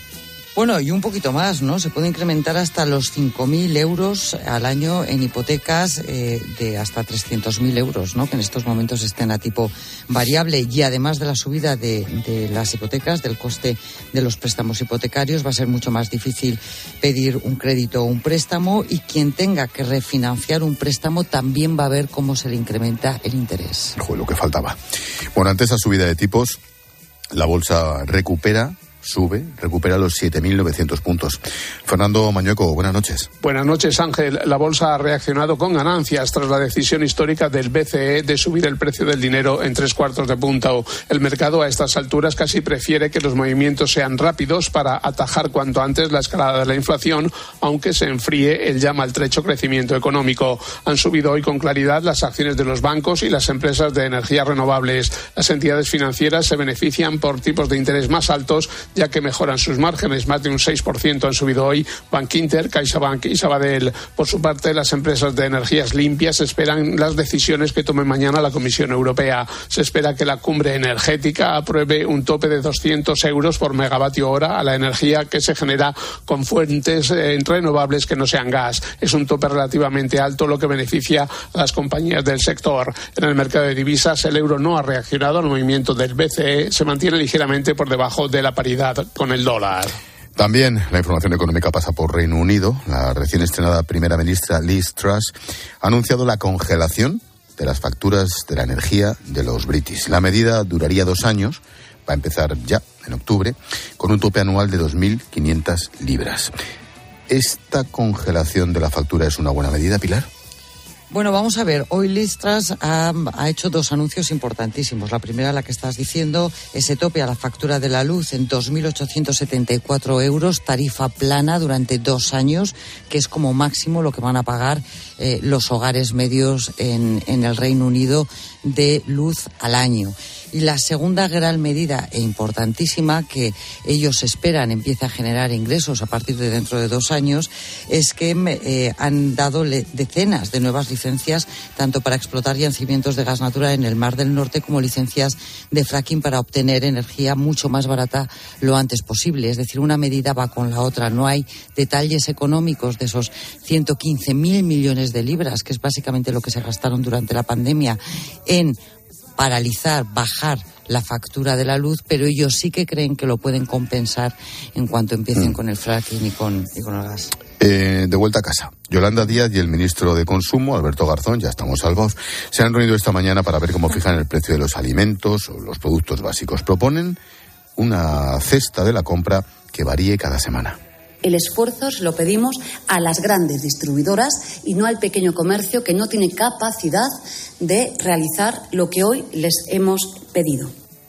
Bueno, y un poquito más, ¿no? Se puede incrementar hasta los cinco mil euros al año en hipotecas eh, de hasta trescientos mil euros, ¿no? Que en estos momentos estén a tipo variable. Y además de la subida de, de las hipotecas, del coste de los préstamos hipotecarios, va a ser mucho más difícil pedir un crédito o un préstamo, y quien tenga que refinanciar un préstamo también va a ver cómo se le incrementa el interés. Joder, lo que faltaba. Bueno, ante esa subida de tipos, la bolsa recupera... sube, recupera los siete mil novecientos puntos. Fernando Mañueco, buenas noches. Buenas noches, Ángel. La bolsa ha reaccionado con ganancias tras la decisión histórica del B C E de subir el precio del dinero en tres cuartos de punto. El mercado a estas alturas casi prefiere que los movimientos sean rápidos para atajar cuanto antes la escalada de la inflación, aunque se enfríe el ya maltrecho crecimiento económico. Han subido hoy con claridad las acciones de los bancos y las empresas de energías renovables. Las entidades financieras se benefician por tipos de interés más altos, ya que mejoran sus márgenes. Más de un seis por ciento han subido hoy Bankinter, CaixaBank y Sabadell. Por su parte, las empresas de energías limpias esperan las decisiones que tome mañana la Comisión Europea. Se espera que la cumbre energética apruebe un tope de doscientos euros por megavatio hora a la energía que se genera con fuentes eh, renovables que no sean gas. Es un tope relativamente alto, lo que beneficia a las compañías del sector. En el mercado de divisas, el euro no ha reaccionado al movimiento del B C E, se mantiene ligeramente por debajo de la paridad con el dólar. También la información económica pasa por Reino Unido. La recién estrenada primera ministra Liz Truss ha anunciado la congelación de las facturas de la energía de los british. La medida duraría dos años, va a empezar ya en octubre, con un tope anual de dos mil quinientas libras. ¿Esta congelación de la factura es una buena medida, Pilar? Bueno, vamos a ver. Hoy Liz Truss ha, ha hecho dos anuncios importantísimos. La primera, la que estás diciendo, ese tope a la factura de la luz en dos mil ochocientos setenta y cuatro euros, tarifa plana durante dos años, que es como máximo lo que van a pagar eh, los hogares medios en, en el Reino Unido de luz al año. Y la segunda gran medida e importantísima que ellos esperan empiece a generar ingresos a partir de dentro de dos años es que eh, han dado le- decenas de nuevas licencias tanto para explotar yacimientos de gas natural en el Mar del Norte como licencias de fracking para obtener energía mucho más barata lo antes posible. Es decir, una medida va con la otra. No hay detalles económicos de esos ciento quince mil millones de libras, que es básicamente lo que se gastaron durante la pandemia en paralizar, bajar la factura de la luz, pero ellos sí que creen que lo pueden compensar en cuanto empiecen mm. con el fracking y con, y con el gas. Eh, de vuelta a casa. Yolanda Díaz y el ministro de Consumo, Alberto Garzón, ya estamos al voz, se han reunido esta mañana para ver cómo fijan el precio de los alimentos o los productos básicos. Proponen una cesta de la compra que varíe cada semana. El esfuerzo se lo pedimos a las grandes distribuidoras y no al pequeño comercio, que no tiene capacidad de realizar lo que hoy les hemos pedido.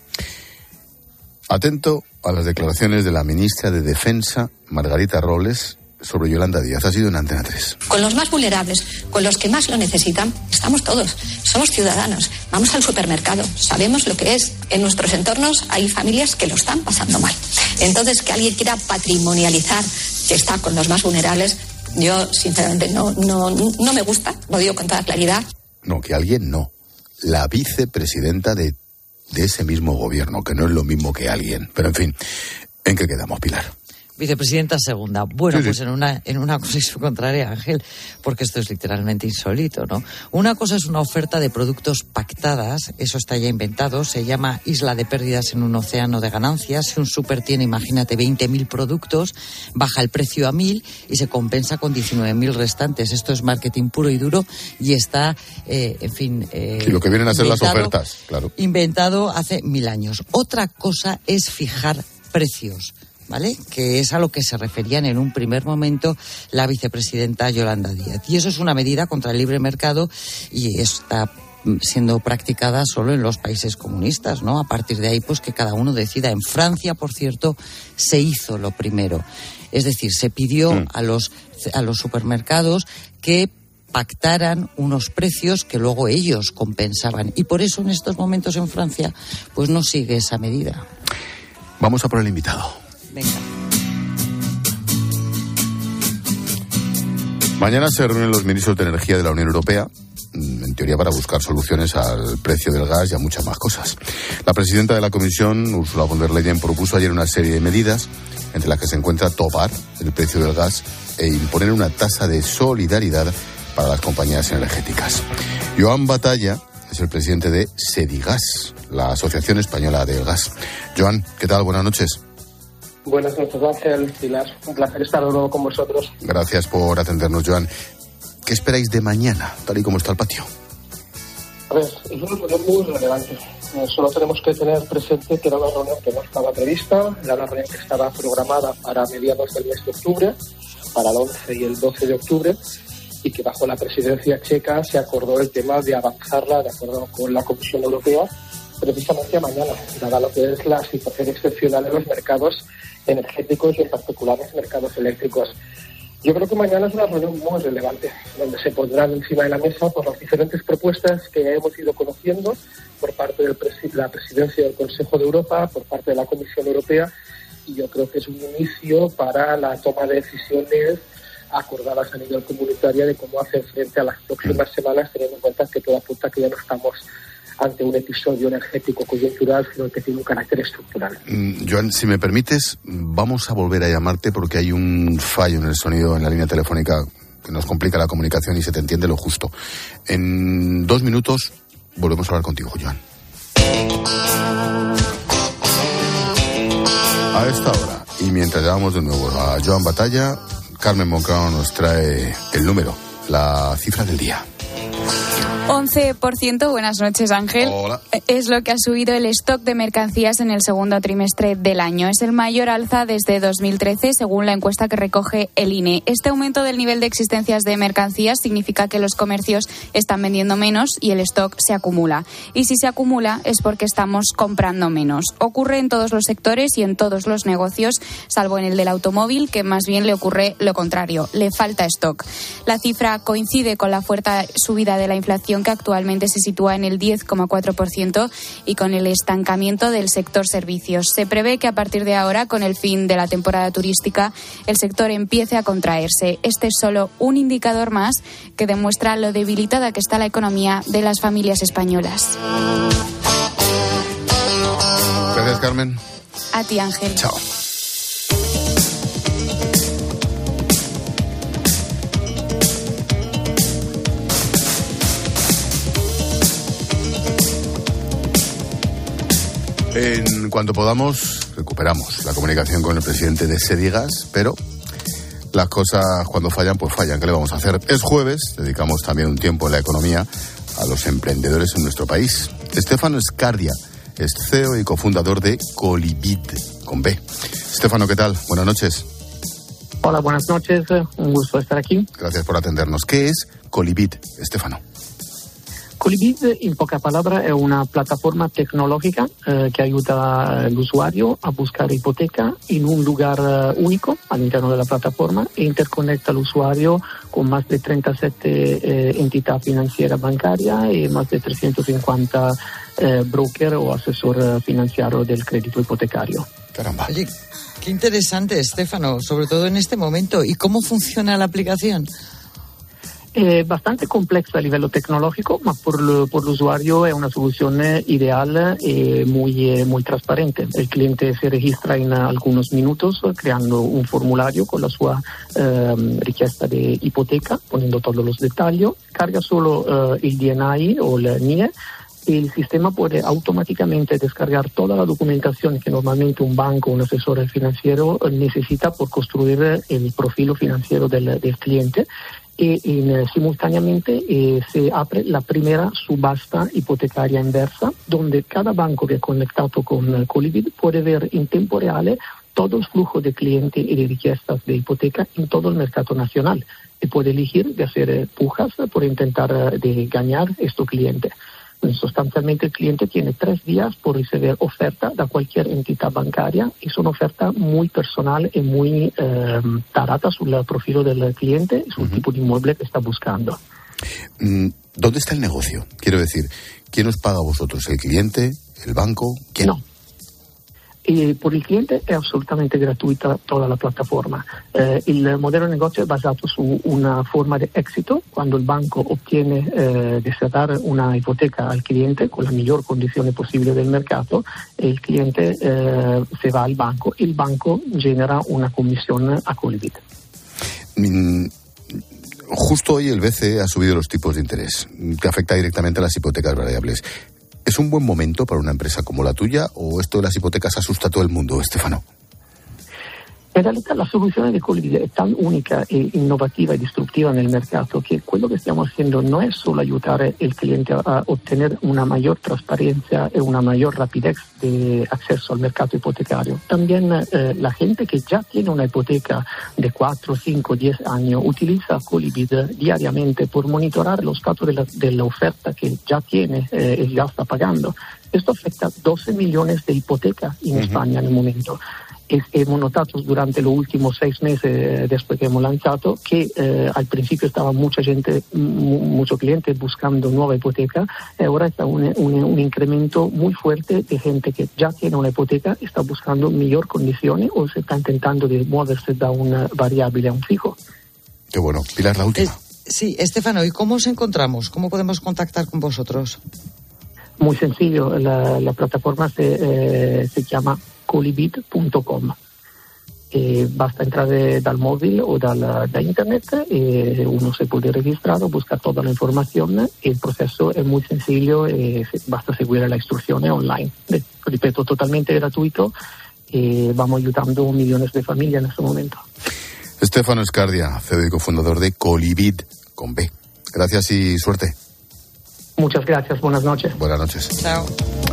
Atento a las declaraciones de la ministra de Defensa, Margarita Robles, sobre Yolanda Díaz. Ha sido en Antena tres. Con los más vulnerables, con los que más lo necesitan, estamos todos. Somos ciudadanos. Vamos al supermercado. Sabemos lo que es. En nuestros entornos hay familias que lo están pasando mal. Entonces, que alguien quiera patrimonializar que está con los más vulnerables, yo sinceramente no, no, no me gusta. Lo digo con toda claridad. No, que alguien no. La vicepresidenta de, de ese mismo gobierno, que no es lo mismo que alguien. Pero en fin, ¿en qué quedamos, Pilar? Vicepresidenta segunda. Bueno, sí, sí. pues en una, en una cosa y su contraria, Ángel, porque esto es literalmente insólito, ¿no? Una cosa es una oferta de productos pactadas, eso está ya inventado, se llama isla de pérdidas en un océano de ganancias. Si un súper tiene, imagínate, veinte mil productos, baja el precio a mil y se compensa con diecinueve mil restantes. Esto es marketing puro y duro y está, eh, en fin... Eh, y lo que vienen a ser las ofertas, claro. Inventado hace mil años. Otra cosa es fijar precios, ¿vale? Que es a lo que se referían en un primer momento la vicepresidenta Yolanda Díaz. Y eso es una medida contra el libre mercado y está siendo practicada solo en los países comunistas, ¿no? A partir de ahí, pues que cada uno decida. En Francia, por cierto, se hizo lo primero. Es decir, se pidió mm. a los, a los supermercados que pactaran unos precios que luego ellos compensaban. Y por eso en estos momentos en Francia, pues no sigue esa medida. Vamos a por el invitado. Venga. Mañana se reúnen los ministros de Energía de la Unión Europea, en teoría para buscar soluciones al precio del gas y a muchas más cosas. La presidenta de la Comisión, Ursula von der Leyen, propuso ayer una serie de medidas entre las que se encuentra topar el precio del gas e imponer una tasa de solidaridad para las compañías energéticas. Joan Batalla es el presidente de Sedigas, la Asociación Española del Gas. Joan, ¿qué tal? Buenas noches. Buenas noches, Ángel, Pilar. Un placer estar de nuevo con vosotros. Gracias por atendernos, Joan. ¿Qué esperáis de mañana, tal y como está el patio? A ver, es una reunión muy relevante. Eh, solo tenemos que tener presente que era una reunión que no estaba prevista, era una reunión que estaba programada para mediados del mes de octubre, para el once y el doce de octubre, y que bajo la presidencia checa se acordó el tema de avanzarla de acuerdo con la Comisión Europea precisamente a mañana, dada lo que es la situación excepcional en los mercados energéticos y en particular los mercados eléctricos. Yo creo que mañana es una reunión muy relevante, donde se pondrán encima de la mesa por las diferentes propuestas que hemos ido conociendo por parte de presi- la presidencia del Consejo de Europa, por parte de la Comisión Europea, y yo creo que es un inicio para la toma de decisiones acordadas a nivel comunitario de cómo hacer frente a las próximas semanas, teniendo en cuenta que todo apunta que ya no estamos ante un episodio energético coyuntural, sino que tiene un carácter estructural. Mm, Joan, si me permites, vamos a volver a llamarte porque hay un fallo en el sonido en la línea telefónica que nos complica la comunicación y se te entiende lo justo. En dos minutos volvemos a hablar contigo, Joan. A esta hora, y mientras llamamos de nuevo a Joan Batalla, Carmen Monclano nos trae el número, la cifra del día. once por ciento, buenas noches, Ángel. Hola. Es lo que ha subido el stock de mercancías en el segundo trimestre del año. Es el mayor alza desde dos mil trece, según la encuesta que recoge el I N E. Este aumento del nivel de existencias de mercancías significa que los comercios están vendiendo menos y el stock se acumula. Y si se acumula es porque estamos comprando menos. Ocurre en todos los sectores y en todos los negocios, salvo en el del automóvil, que más bien le ocurre lo contrario, le falta stock. La cifra coincide con la fuerte subida de la inflación, que actualmente se sitúa en el diez coma cuatro por ciento, y con el estancamiento del sector servicios. Se prevé que a partir de ahora, con el fin de la temporada turística, el sector empiece a contraerse. Este es solo un indicador más que demuestra lo debilitada que está la economía de las familias españolas. Gracias, Carmen. A ti, Ángel. Chao. En cuanto podamos, recuperamos la comunicación con el presidente de Sedigas, pero las cosas cuando fallan, pues fallan. ¿Qué le vamos a hacer? Es jueves, dedicamos también un tiempo en la economía a los emprendedores en nuestro país. Stefano Scardia es C E O y cofundador de Colibid, con B. Stefano, ¿qué tal? Buenas noches. Hola, buenas noches. Un gusto estar aquí. Gracias por atendernos. ¿Qué es Colibid, Stefano? Colibid, en pocas palabras, es una plataforma tecnológica eh, que ayuda al usuario a buscar hipoteca en un lugar uh, único al interno de la plataforma e interconecta al usuario con más de treinta y siete eh, entidades financieras bancarias y más de trescientos cincuenta eh, brokers o asesor financiero del crédito hipotecario. Caramba. Oye, qué interesante, Stefano, sobre todo en este momento. ¿Y cómo funciona la aplicación? È bastante complexa a livello tecnologico, ma per, lo, per l'usuario è una soluzione ideale e muy, muy trasparente. El cliente se registra en algunos minutos creando un formulario con la sua eh, richiesta de hipoteca, poniendo todos los detalles, carga solo eh, il D N I o il N I E, y el sistema puede automáticamente descargar toda la documentación que normalmente un banco o un asesor financiero necesita por construir el perfil financiero del, del cliente. Y en, simultáneamente eh, se abre la primera subasta hipotecaria inversa, donde cada banco que è conectado con uh, Colibid puede ver en tiempo real todo el flujo de clientes y de riquezas de hipoteca en todo el mercado nacional y puede elegir de hacer eh, pujas por intentar uh, de ganar estos clientes. Sostanzialmente el cliente tiene tres días por recibir oferta de cualquier entidad bancaria y son ofertas muy personal y muy eh, taradas sul profilo del cliente y sul uh-huh. tipo de inmueble que está buscando. ¿Dónde está el negocio? Quiero decir, ¿quién os paga a vosotros? ¿El cliente? ¿El banco? ¿Quién? No. E per il cliente è assolutamente gratuita tutta la piattaforma. Eh, il modello di negozio è basato su una forma di exito, quando il banco ottiene eh, di dare una ipoteca al cliente con la miglior condizione possibile del mercato e il cliente eh, se va al banco, il banco genera una commissione a Colibit. Mm, justo hoy el B C E ha subido los tipos de interés, que afecta directamente a las hipotecas variables. ¿Es un buen momento para una empresa como la tuya o esto de las hipotecas asusta a todo el mundo, Stefano? In realtà la soluzione di Colibit è tan unica e innovativa e distruttiva nel mercato che quello che stiamo facendo non è solo aiutare il cliente a ottenere una maggior trasparenza e una maggior rapidez de acceso al mercato hipotecario. También eh, la gente que ya tiene una hipoteca de cuatro, cinco, diez años utiliza Colibit diariamente por monitorar lo stato de la, de la oferta que ya tiene eh, y ya está pagando. Esto afecta doce millones de hipotecas en uh-huh. España en el momento. Hemos notado durante los últimos seis meses después que hemos lanzado que eh, al principio estaba mucha gente, muchos clientes buscando nueva hipoteca y ahora está un, un, un incremento muy fuerte de gente que ya tiene una hipoteca, está buscando mejor condiciones o se está intentando de moverse de una variable a un fijo. Qué bueno. Pilar, la última. Es, sí, Stefano, ¿y cómo os encontramos? ¿Cómo podemos contactar con vosotros? Muy sencillo, la, la plataforma se, eh, se llama colibit punto com. Eh, basta entrare dal mobile o dal, da internet e uno si può registrare, busca tutta la informazione e il processo è molto sencillo e basta seguire la istruzione online. Eh, ripeto, totalmente gratuito e vamos aiutando millones de familias en este momento. Stefano Escardia, C E O y cofundador de Colibit, con B. Gracias y suerte. Muchas gracias, buenas noches. Buenas noches. Chao.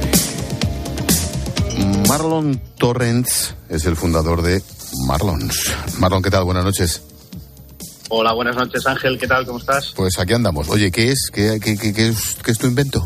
Marlon Torrents es el fundador de Marlons. Marlon, ¿qué tal? Buenas noches. Hola, buenas noches, Ángel. ¿Qué tal? ¿Cómo estás? Pues aquí andamos. Oye, ¿qué es? ¿Qué, qué, qué, qué, es, qué es tu invento?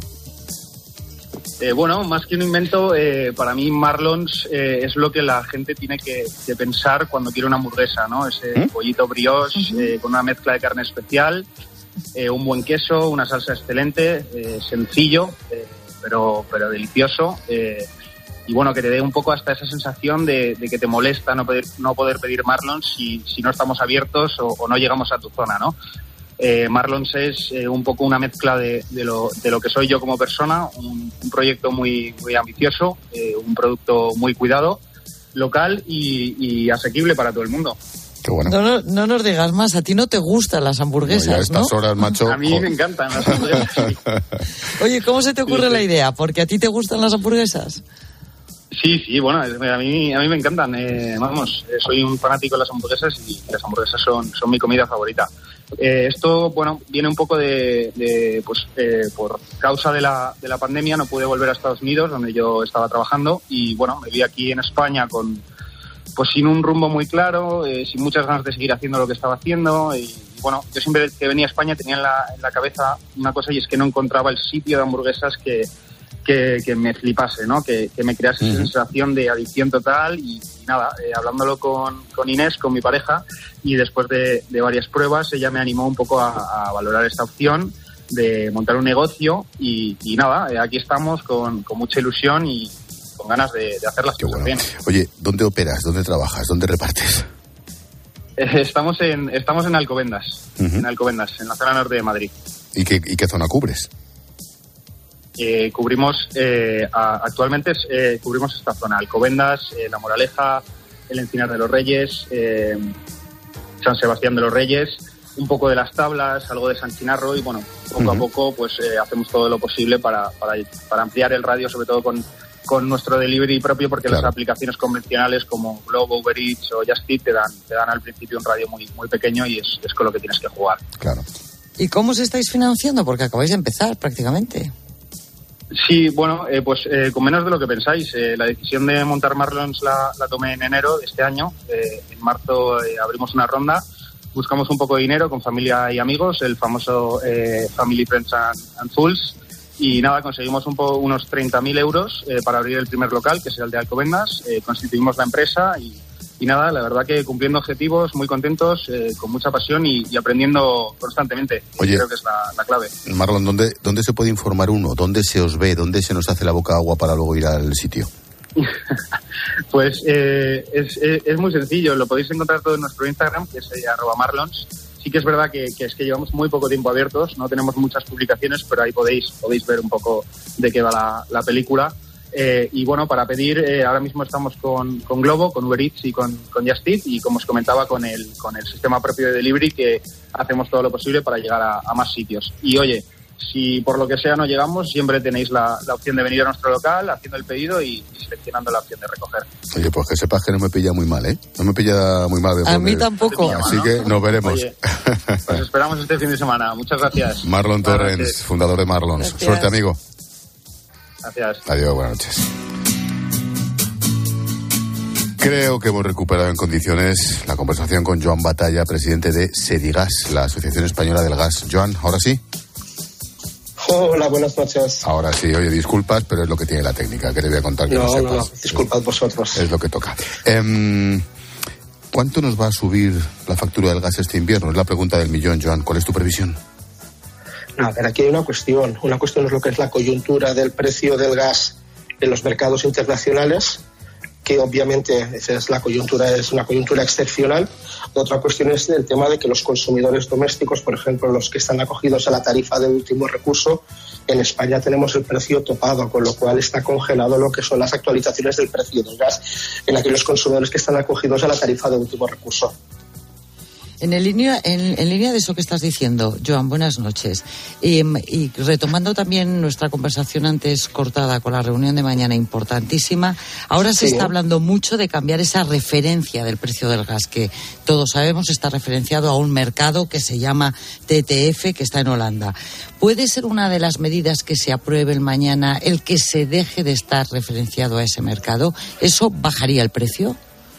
Eh, bueno, más que un invento, eh, para mí Marlons eh, es lo que la gente tiene que, que pensar cuando quiere una hamburguesa, ¿no? Ese ¿Mm? pollito brioche uh-huh. eh, con una mezcla de carne especial, eh, un buen queso, una salsa excelente, eh, sencillo, eh, pero, pero delicioso. Eh, Y bueno, que te dé un poco hasta esa sensación de, de que te molesta no poder, no poder pedir Marlons si, si no estamos abiertos o, o no llegamos a tu zona, ¿no? Eh, Marlons es eh, un poco una mezcla de, de, lo, de lo que soy yo como persona, un, un proyecto muy, muy ambicioso, eh, un producto muy cuidado, local y, y asequible para todo el mundo. Qué bueno. No, no, no nos digas más, a ti no te gustan las hamburguesas, no, ya a estas ¿no? horas, macho. A mí jo. me encantan las hamburguesas. Sí. Oye, ¿cómo se te ocurre sí, sí. la idea? ¿Porque a ti te gustan las hamburguesas? Sí, sí, bueno, a mí, a mí me encantan. Eh, vamos, eh, soy un fanático de las hamburguesas y las hamburguesas son, son mi comida favorita. Eh, esto, bueno, viene un poco de, de pues, eh, por causa de la, de la pandemia no pude volver a Estados Unidos, donde yo estaba trabajando, y bueno, me vi aquí en España con, pues sin un rumbo muy claro, eh, sin muchas ganas de seguir haciendo lo que estaba haciendo. Y, y bueno, yo siempre que venía a España tenía en la, en la cabeza una cosa, y es que no encontraba el sitio de hamburguesas que Que, que me flipase, ¿no? Que, que me crease esa sensación de adicción total y, y nada, eh, hablándolo con, con Inés, con mi pareja, y después de, de varias pruebas ella me animó un poco a, a valorar esta opción de montar un negocio y, y nada, eh, aquí estamos con, con mucha ilusión y con ganas de, de hacer las Qué cosas bueno. bien. Oye, ¿dónde operas? ¿Dónde trabajas? ¿Dónde repartes? Eh, estamos en estamos en Alcobendas, uh-huh. en Alcobendas, en la zona norte de Madrid. ¿Y qué, y qué zona cubres? Eh, cubrimos eh, a, actualmente eh, cubrimos esta zona: Alcobendas, eh, La Moraleja, el Encinar de los Reyes, eh, San Sebastián de los Reyes, un poco de Las Tablas, algo de San Chinarro, y bueno, poco uh-huh. a poco pues eh, hacemos todo lo posible para, para, para ampliar el radio, sobre todo con, con nuestro delivery propio, porque claro. las aplicaciones convencionales como Globo, Uber Eats o Just Eat te dan, te dan al principio un radio muy, muy pequeño y es, es con lo que tienes que jugar. Claro. ¿Y cómo os estáis financiando? Porque acabáis de empezar prácticamente. Sí, bueno, eh, pues eh, con menos de lo que pensáis. Eh, la decisión de montar Marlons la, la tomé en enero de este año. Eh, en marzo eh, abrimos una ronda, buscamos un poco de dinero con familia y amigos, el famoso eh, Family, Friends and, and Fools, y nada, conseguimos un po, unos treinta mil euros eh, para abrir el primer local, que es el de Alcobendas. Eh, constituimos la empresa y, y nada, la verdad que cumpliendo objetivos, muy contentos, eh, con mucha pasión y, y aprendiendo constantemente. Oye, creo que es la, la clave. Marlon, ¿dónde, ¿dónde se puede informar uno? ¿Dónde se os ve? ¿Dónde se nos hace la boca agua para luego ir al sitio? Pues eh, es, es, es muy sencillo, lo podéis encontrar todo en nuestro Instagram, que es eh, arroba marlons. Sí que es verdad que, que es que llevamos muy poco tiempo abiertos, no tenemos muchas publicaciones, pero ahí podéis podéis ver un poco de qué va la, la película. Eh, y bueno, para pedir, eh, ahora mismo estamos con, con Globo, con Uber Eats y con, con Just Eat, y como os comentaba, con el, con el sistema propio de delivery, que hacemos todo lo posible para llegar a, a más sitios. Y oye, si por lo que sea no llegamos, siempre tenéis la, la opción de venir a nuestro local haciendo el pedido y, y seleccionando la opción de recoger. Oye, pues que sepas que no me pilla muy mal, ¿eh? No me pilla muy mal. De a mí tampoco. Así que nos veremos. Oye, pues esperamos este fin de semana. Muchas gracias. Marlon Torrens, fundador de Marlons. Gracias. Suerte, amigo. Gracias. Adiós, buenas noches. Creo que hemos recuperado en condiciones la conversación con Joan Batalla, presidente de Sedigas, la Asociación Española del Gas. Joan, ¿ahora sí? Hola, buenas noches. Ahora sí, oye, disculpas, pero es lo que tiene la técnica, que te voy a contar que no, no sepas. No, no, disculpad vosotros. Es lo que toca. Eh, ¿Cuánto nos va a subir la factura del gas este invierno? Es la pregunta del millón, Joan. ¿Cuál es tu previsión? No, a ver, aquí hay una cuestión. Una cuestión es lo que es la coyuntura del precio del gas en los mercados internacionales, que obviamente esa es la coyuntura, es una coyuntura excepcional. Otra cuestión es el tema de que los consumidores domésticos, por ejemplo, los que están acogidos a la tarifa de último recurso, en España tenemos el precio topado, con lo cual está congelado lo que son las actualizaciones del precio del gas en aquellos consumidores que están acogidos a la tarifa de último recurso. En, el línea, en, en línea de eso que estás diciendo, Joan, buenas noches. Eh, y retomando también nuestra conversación antes cortada con la reunión de mañana importantísima, ahora se sí. está hablando mucho de cambiar esa referencia del precio del gas, que todos sabemos está referenciado a un mercado que se llama T T F, que está en Holanda. ¿Puede ser una de las medidas que se aprueben mañana el que se deje de estar referenciado a ese mercado? ¿Eso bajaría el precio?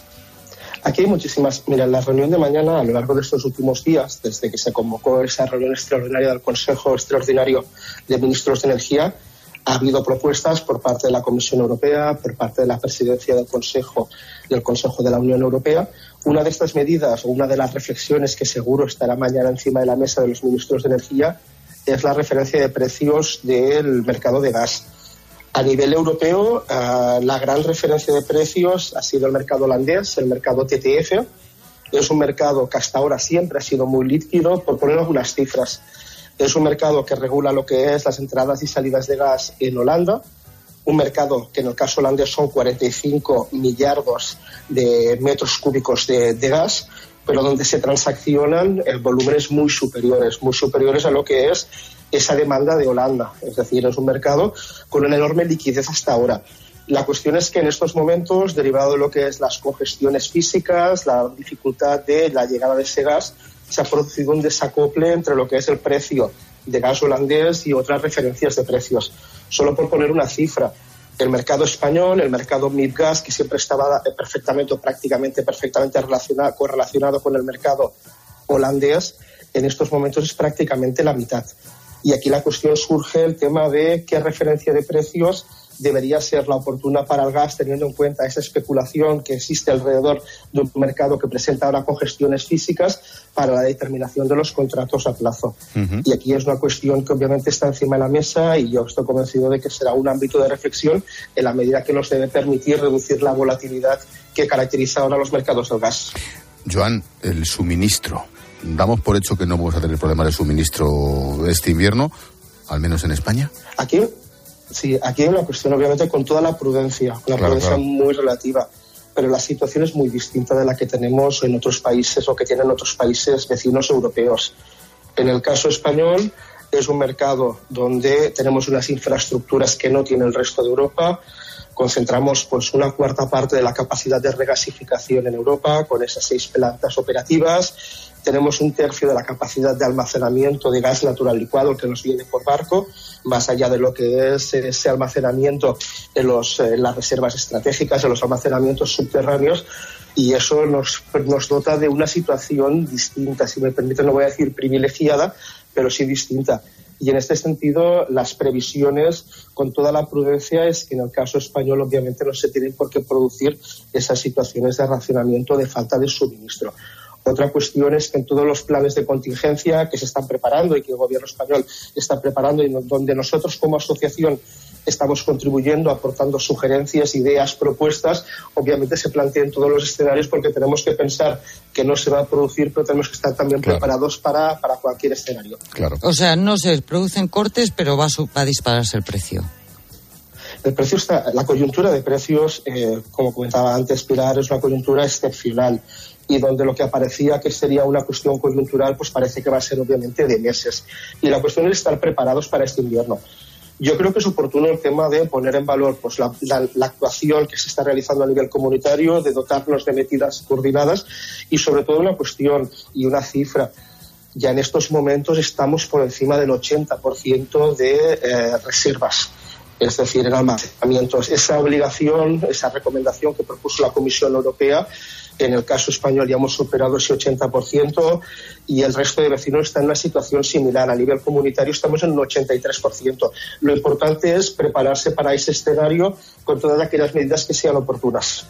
Aquí hay muchísimas. Mira, en la reunión de mañana, a lo largo de estos últimos días, desde que se convocó esa reunión extraordinaria del Consejo Extraordinario de Ministros de Energía, ha habido propuestas por parte de la Comisión Europea, por parte de la Presidencia del Consejo, del Consejo de la Unión Europea. Una de estas medidas, o una de las reflexiones que seguro estará mañana encima de la mesa de los ministros de Energía, es la referencia de precios del mercado de gas. A nivel europeo, uh, la gran referencia de precios ha sido el mercado holandés, el mercado T T F. Es un mercado que hasta ahora siempre ha sido muy líquido, por poner algunas cifras. Es un mercado que regula lo que es las entradas y salidas de gas en Holanda, un mercado que en el caso holandés son cuarenta y cinco millardos de metros cúbicos de, de gas, pero donde se transaccionan eh, volúmenes muy superiores, muy superiores a lo que es esa demanda de Holanda. Es decir, es un mercado con una enorme liquidez hasta ahora. La cuestión es que en estos momentos, derivado de lo que es las congestiones físicas, la dificultad de la llegada de ese gas, se ha producido un desacople entre lo que es el precio de gas holandés y otras referencias de precios. Solo por poner una cifra, el mercado español, el mercado MIBGAS, que siempre estaba perfectamente o prácticamente perfectamente relacionado, correlacionado con el mercado holandés, en estos momentos es prácticamente la mitad. Y aquí la cuestión surge el tema de qué referencia de precios debería ser la oportuna para el gas, teniendo en cuenta esa especulación que existe alrededor de un mercado que presenta ahora congestiones físicas para la determinación de los contratos a plazo. Uh-huh. Y aquí es una cuestión que obviamente está encima de la mesa y yo estoy convencido de que será un ámbito de reflexión en la medida que nos debe permitir reducir la volatilidad que caracteriza ahora los mercados del gas. Joan, el suministro. ¿Damos por hecho que no vamos a tener problemas de suministro este invierno, al menos en España? Aquí, sí, aquí hay una cuestión, obviamente, con toda la prudencia, una claro, prudencia claro. muy relativa, pero la situación es muy distinta de la que tenemos en otros países o que tienen otros países vecinos europeos. En el caso español, es un mercado donde tenemos unas infraestructuras que no tiene el resto de Europa. Concentramos pues una cuarta parte de la capacidad de regasificación en Europa con esas seis plantas operativas. Tenemos un tercio de la capacidad de almacenamiento de gas natural licuado que nos viene por barco, más allá de lo que es ese almacenamiento en, los, en las reservas estratégicas, en los almacenamientos subterráneos, y eso nos, nos dota de una situación distinta, si me permite, no voy a decir privilegiada, pero sí distinta. Y en este sentido, las previsiones, con toda la prudencia, es que en el caso español obviamente no se tienen por qué producir esas situaciones de racionamiento, de falta de suministro. Otra cuestión es que en todos los planes de contingencia que se están preparando y que el gobierno español está preparando y donde nosotros como asociación estamos contribuyendo, aportando sugerencias, ideas, propuestas. Obviamente se plantean todos los escenarios porque tenemos que pensar que no se va a producir, pero tenemos que estar también claro. preparados para, para cualquier escenario. Claro. O sea, no se producen cortes, pero va a, va a dispararse el precio. El precio está, la coyuntura de precios, eh, como comentaba antes Pilar, es una coyuntura excepcional y donde lo que aparecía que sería una cuestión coyuntural, pues parece que va a ser obviamente de meses. Y la cuestión es estar preparados para este invierno. Yo creo que es oportuno el tema de poner en valor pues la, la, la actuación que se está realizando a nivel comunitario, de dotarnos de medidas coordinadas y sobre todo una cuestión y una cifra. Ya en estos momentos estamos por encima del ochenta por ciento de eh, reservas. Es decir, en almacenamientos. Esa obligación, esa recomendación que propuso la Comisión Europea, en el caso español ya hemos superado ese ochenta por ciento y el resto de vecinos está en una situación similar. A nivel comunitario estamos en un ochenta y tres por ciento. Lo importante es prepararse para ese escenario con todas aquellas medidas que sean oportunas.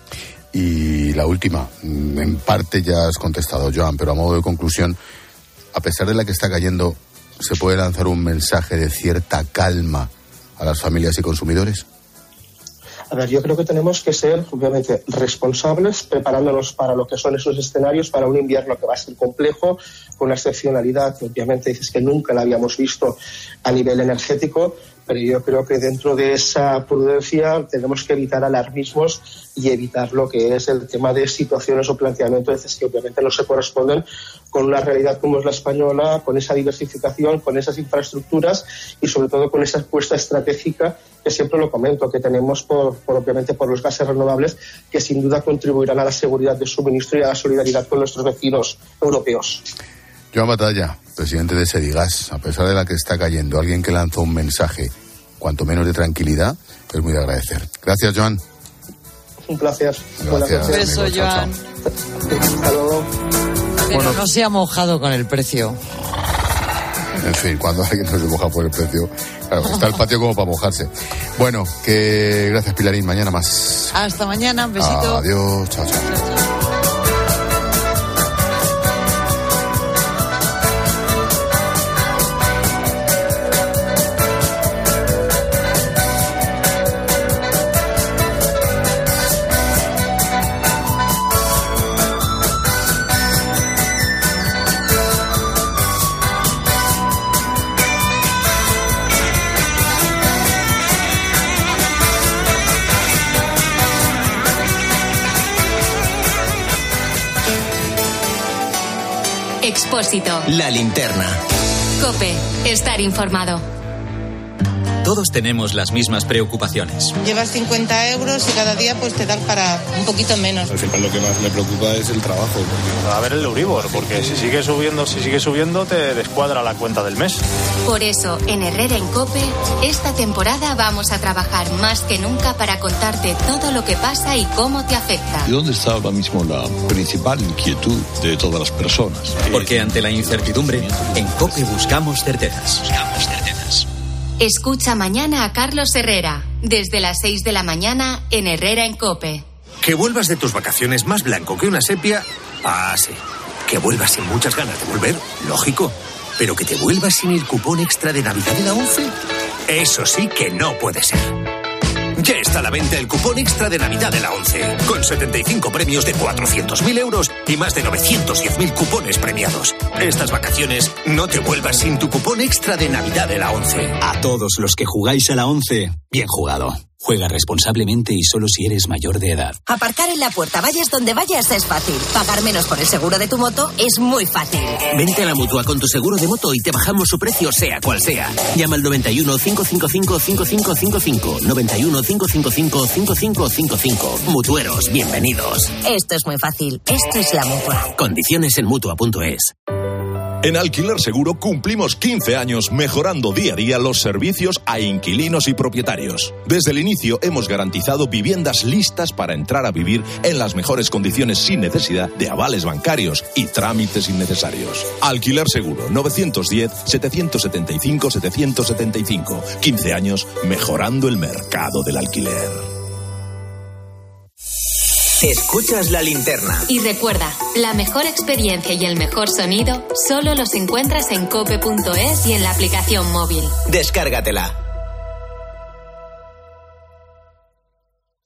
Y la última, en parte ya has contestado, Joan, pero a modo de conclusión, a pesar de la que está cayendo, ¿se puede lanzar un mensaje de cierta calma a las familias y consumidores? A ver, yo creo que tenemos que ser, obviamente, responsables, preparándonos para lo que son esos escenarios, para un invierno que va a ser complejo, con una excepcionalidad que obviamente dices que nunca la habíamos visto a nivel energético, pero yo creo que dentro de esa prudencia tenemos que evitar alarmismos y evitar lo que es el tema de situaciones o planteamientos que obviamente no se corresponden con una realidad como es la española, con esa diversificación, con esas infraestructuras y sobre todo con esa apuesta estratégica que siempre lo comento, que tenemos por, por obviamente por los gases renovables, que sin duda contribuirán a la seguridad de suministro y a la solidaridad con nuestros vecinos europeos. Joan Batalla, presidente de Sedigas, a pesar de la que está cayendo, alguien que lanzó un mensaje, cuanto menos de tranquilidad, es muy de agradecer. Gracias, Joan. Un placer. Gracias. Un beso, amigo. Joan. Chao, chao. Hasta luego. Pero Bueno. no se ha mojado con el precio. En fin, cuando alguien no se moja por el precio, claro, está el patio como para mojarse. Bueno, que gracias, Pilarín. Mañana más. Hasta mañana, un besito. Adiós, chao, chao. Expósito. La linterna. COPE. Estar informado. Todos tenemos las mismas preocupaciones. Llevas cincuenta euros y cada día pues te dan para un poquito menos. Al final lo que más me preocupa es el trabajo. Porque... A ver el Euribor, porque si sigue subiendo, si sigue subiendo te descuadra la cuenta del mes. Por eso, en Herrera en COPE, esta temporada vamos a trabajar más que nunca para contarte todo lo que pasa y cómo te afecta. ¿Y dónde está ahora mismo la principal inquietud de todas las personas? Porque ante la incertidumbre, en COPE buscamos certezas. Buscamos certezas. Escucha mañana a Carlos Herrera, desde las seis de la mañana en Herrera en COPE. Que vuelvas de tus vacaciones más blanco que una sepia, ah, sí. Que vuelvas sin muchas ganas de volver, lógico. Pero que te vuelvas sin el cupón extra de Navidad de la ONCE, eso sí que no puede ser. Ya está a la venta el cupón extra de Navidad de la ONCE, con setenta y cinco premios de cuatrocientos mil euros y más de novecientos diez mil cupones premiados. Estas vacaciones no te vuelvas sin tu cupón extra de Navidad de la ONCE. A todos los que jugáis a la ONCE, bien jugado. Juega responsablemente y solo si eres mayor de edad. Aparcar en la puerta, vayas donde vayas, es fácil. Pagar menos por el seguro de tu moto es muy fácil. Vente a la Mutua con tu seguro de moto y te bajamos su precio sea cual sea. Llama al noventa y uno, cinco cinco cinco, cinco cinco cinco cinco. noventa y uno, cinco cinco cinco, cinco cinco cinco cinco. Mutueros, bienvenidos. Esto es muy fácil. Esto es la Mutua. Condiciones en Mutua punto es. En Alquiler Seguro cumplimos quince años mejorando día a día los servicios a inquilinos y propietarios. Desde el inicio hemos garantizado viviendas listas para entrar a vivir en las mejores condiciones sin necesidad de avales bancarios y trámites innecesarios. Alquiler Seguro nueve uno cero, siete siete cinco, siete siete cinco. quince años mejorando el mercado del alquiler. Escuchas la linterna. Y recuerda, la mejor experiencia y el mejor sonido solo los encuentras en cope punto es y en la aplicación móvil. Descárgatela.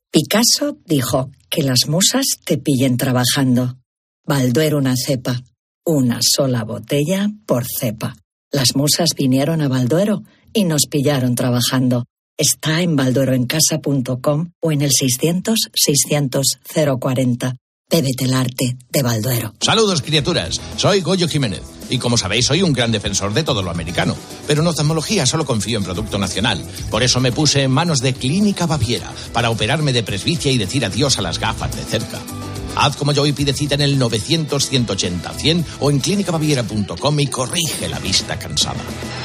Picasso dijo que las musas te pillen trabajando. Balduero una cepa. Una sola botella por cepa. Las musas vinieron a Balduero y nos pillaron trabajando. Está en baldueroencasa punto com o en el seiscientos, seiscientos, cero cuarenta. Bébete el arte de Balduero. Saludos, criaturas. Soy Goyo Jiménez. Y como sabéis, soy un gran defensor de todo lo americano. Pero en oftalmología solo confío en producto nacional. Por eso me puse en manos de Clínica Baviera para operarme de presbicia y decir adiós a las gafas de cerca. Haz como yo y pide cita en el novecientos, ciento ochenta, cien o en clínica baviera punto com y corrige la vista cansada.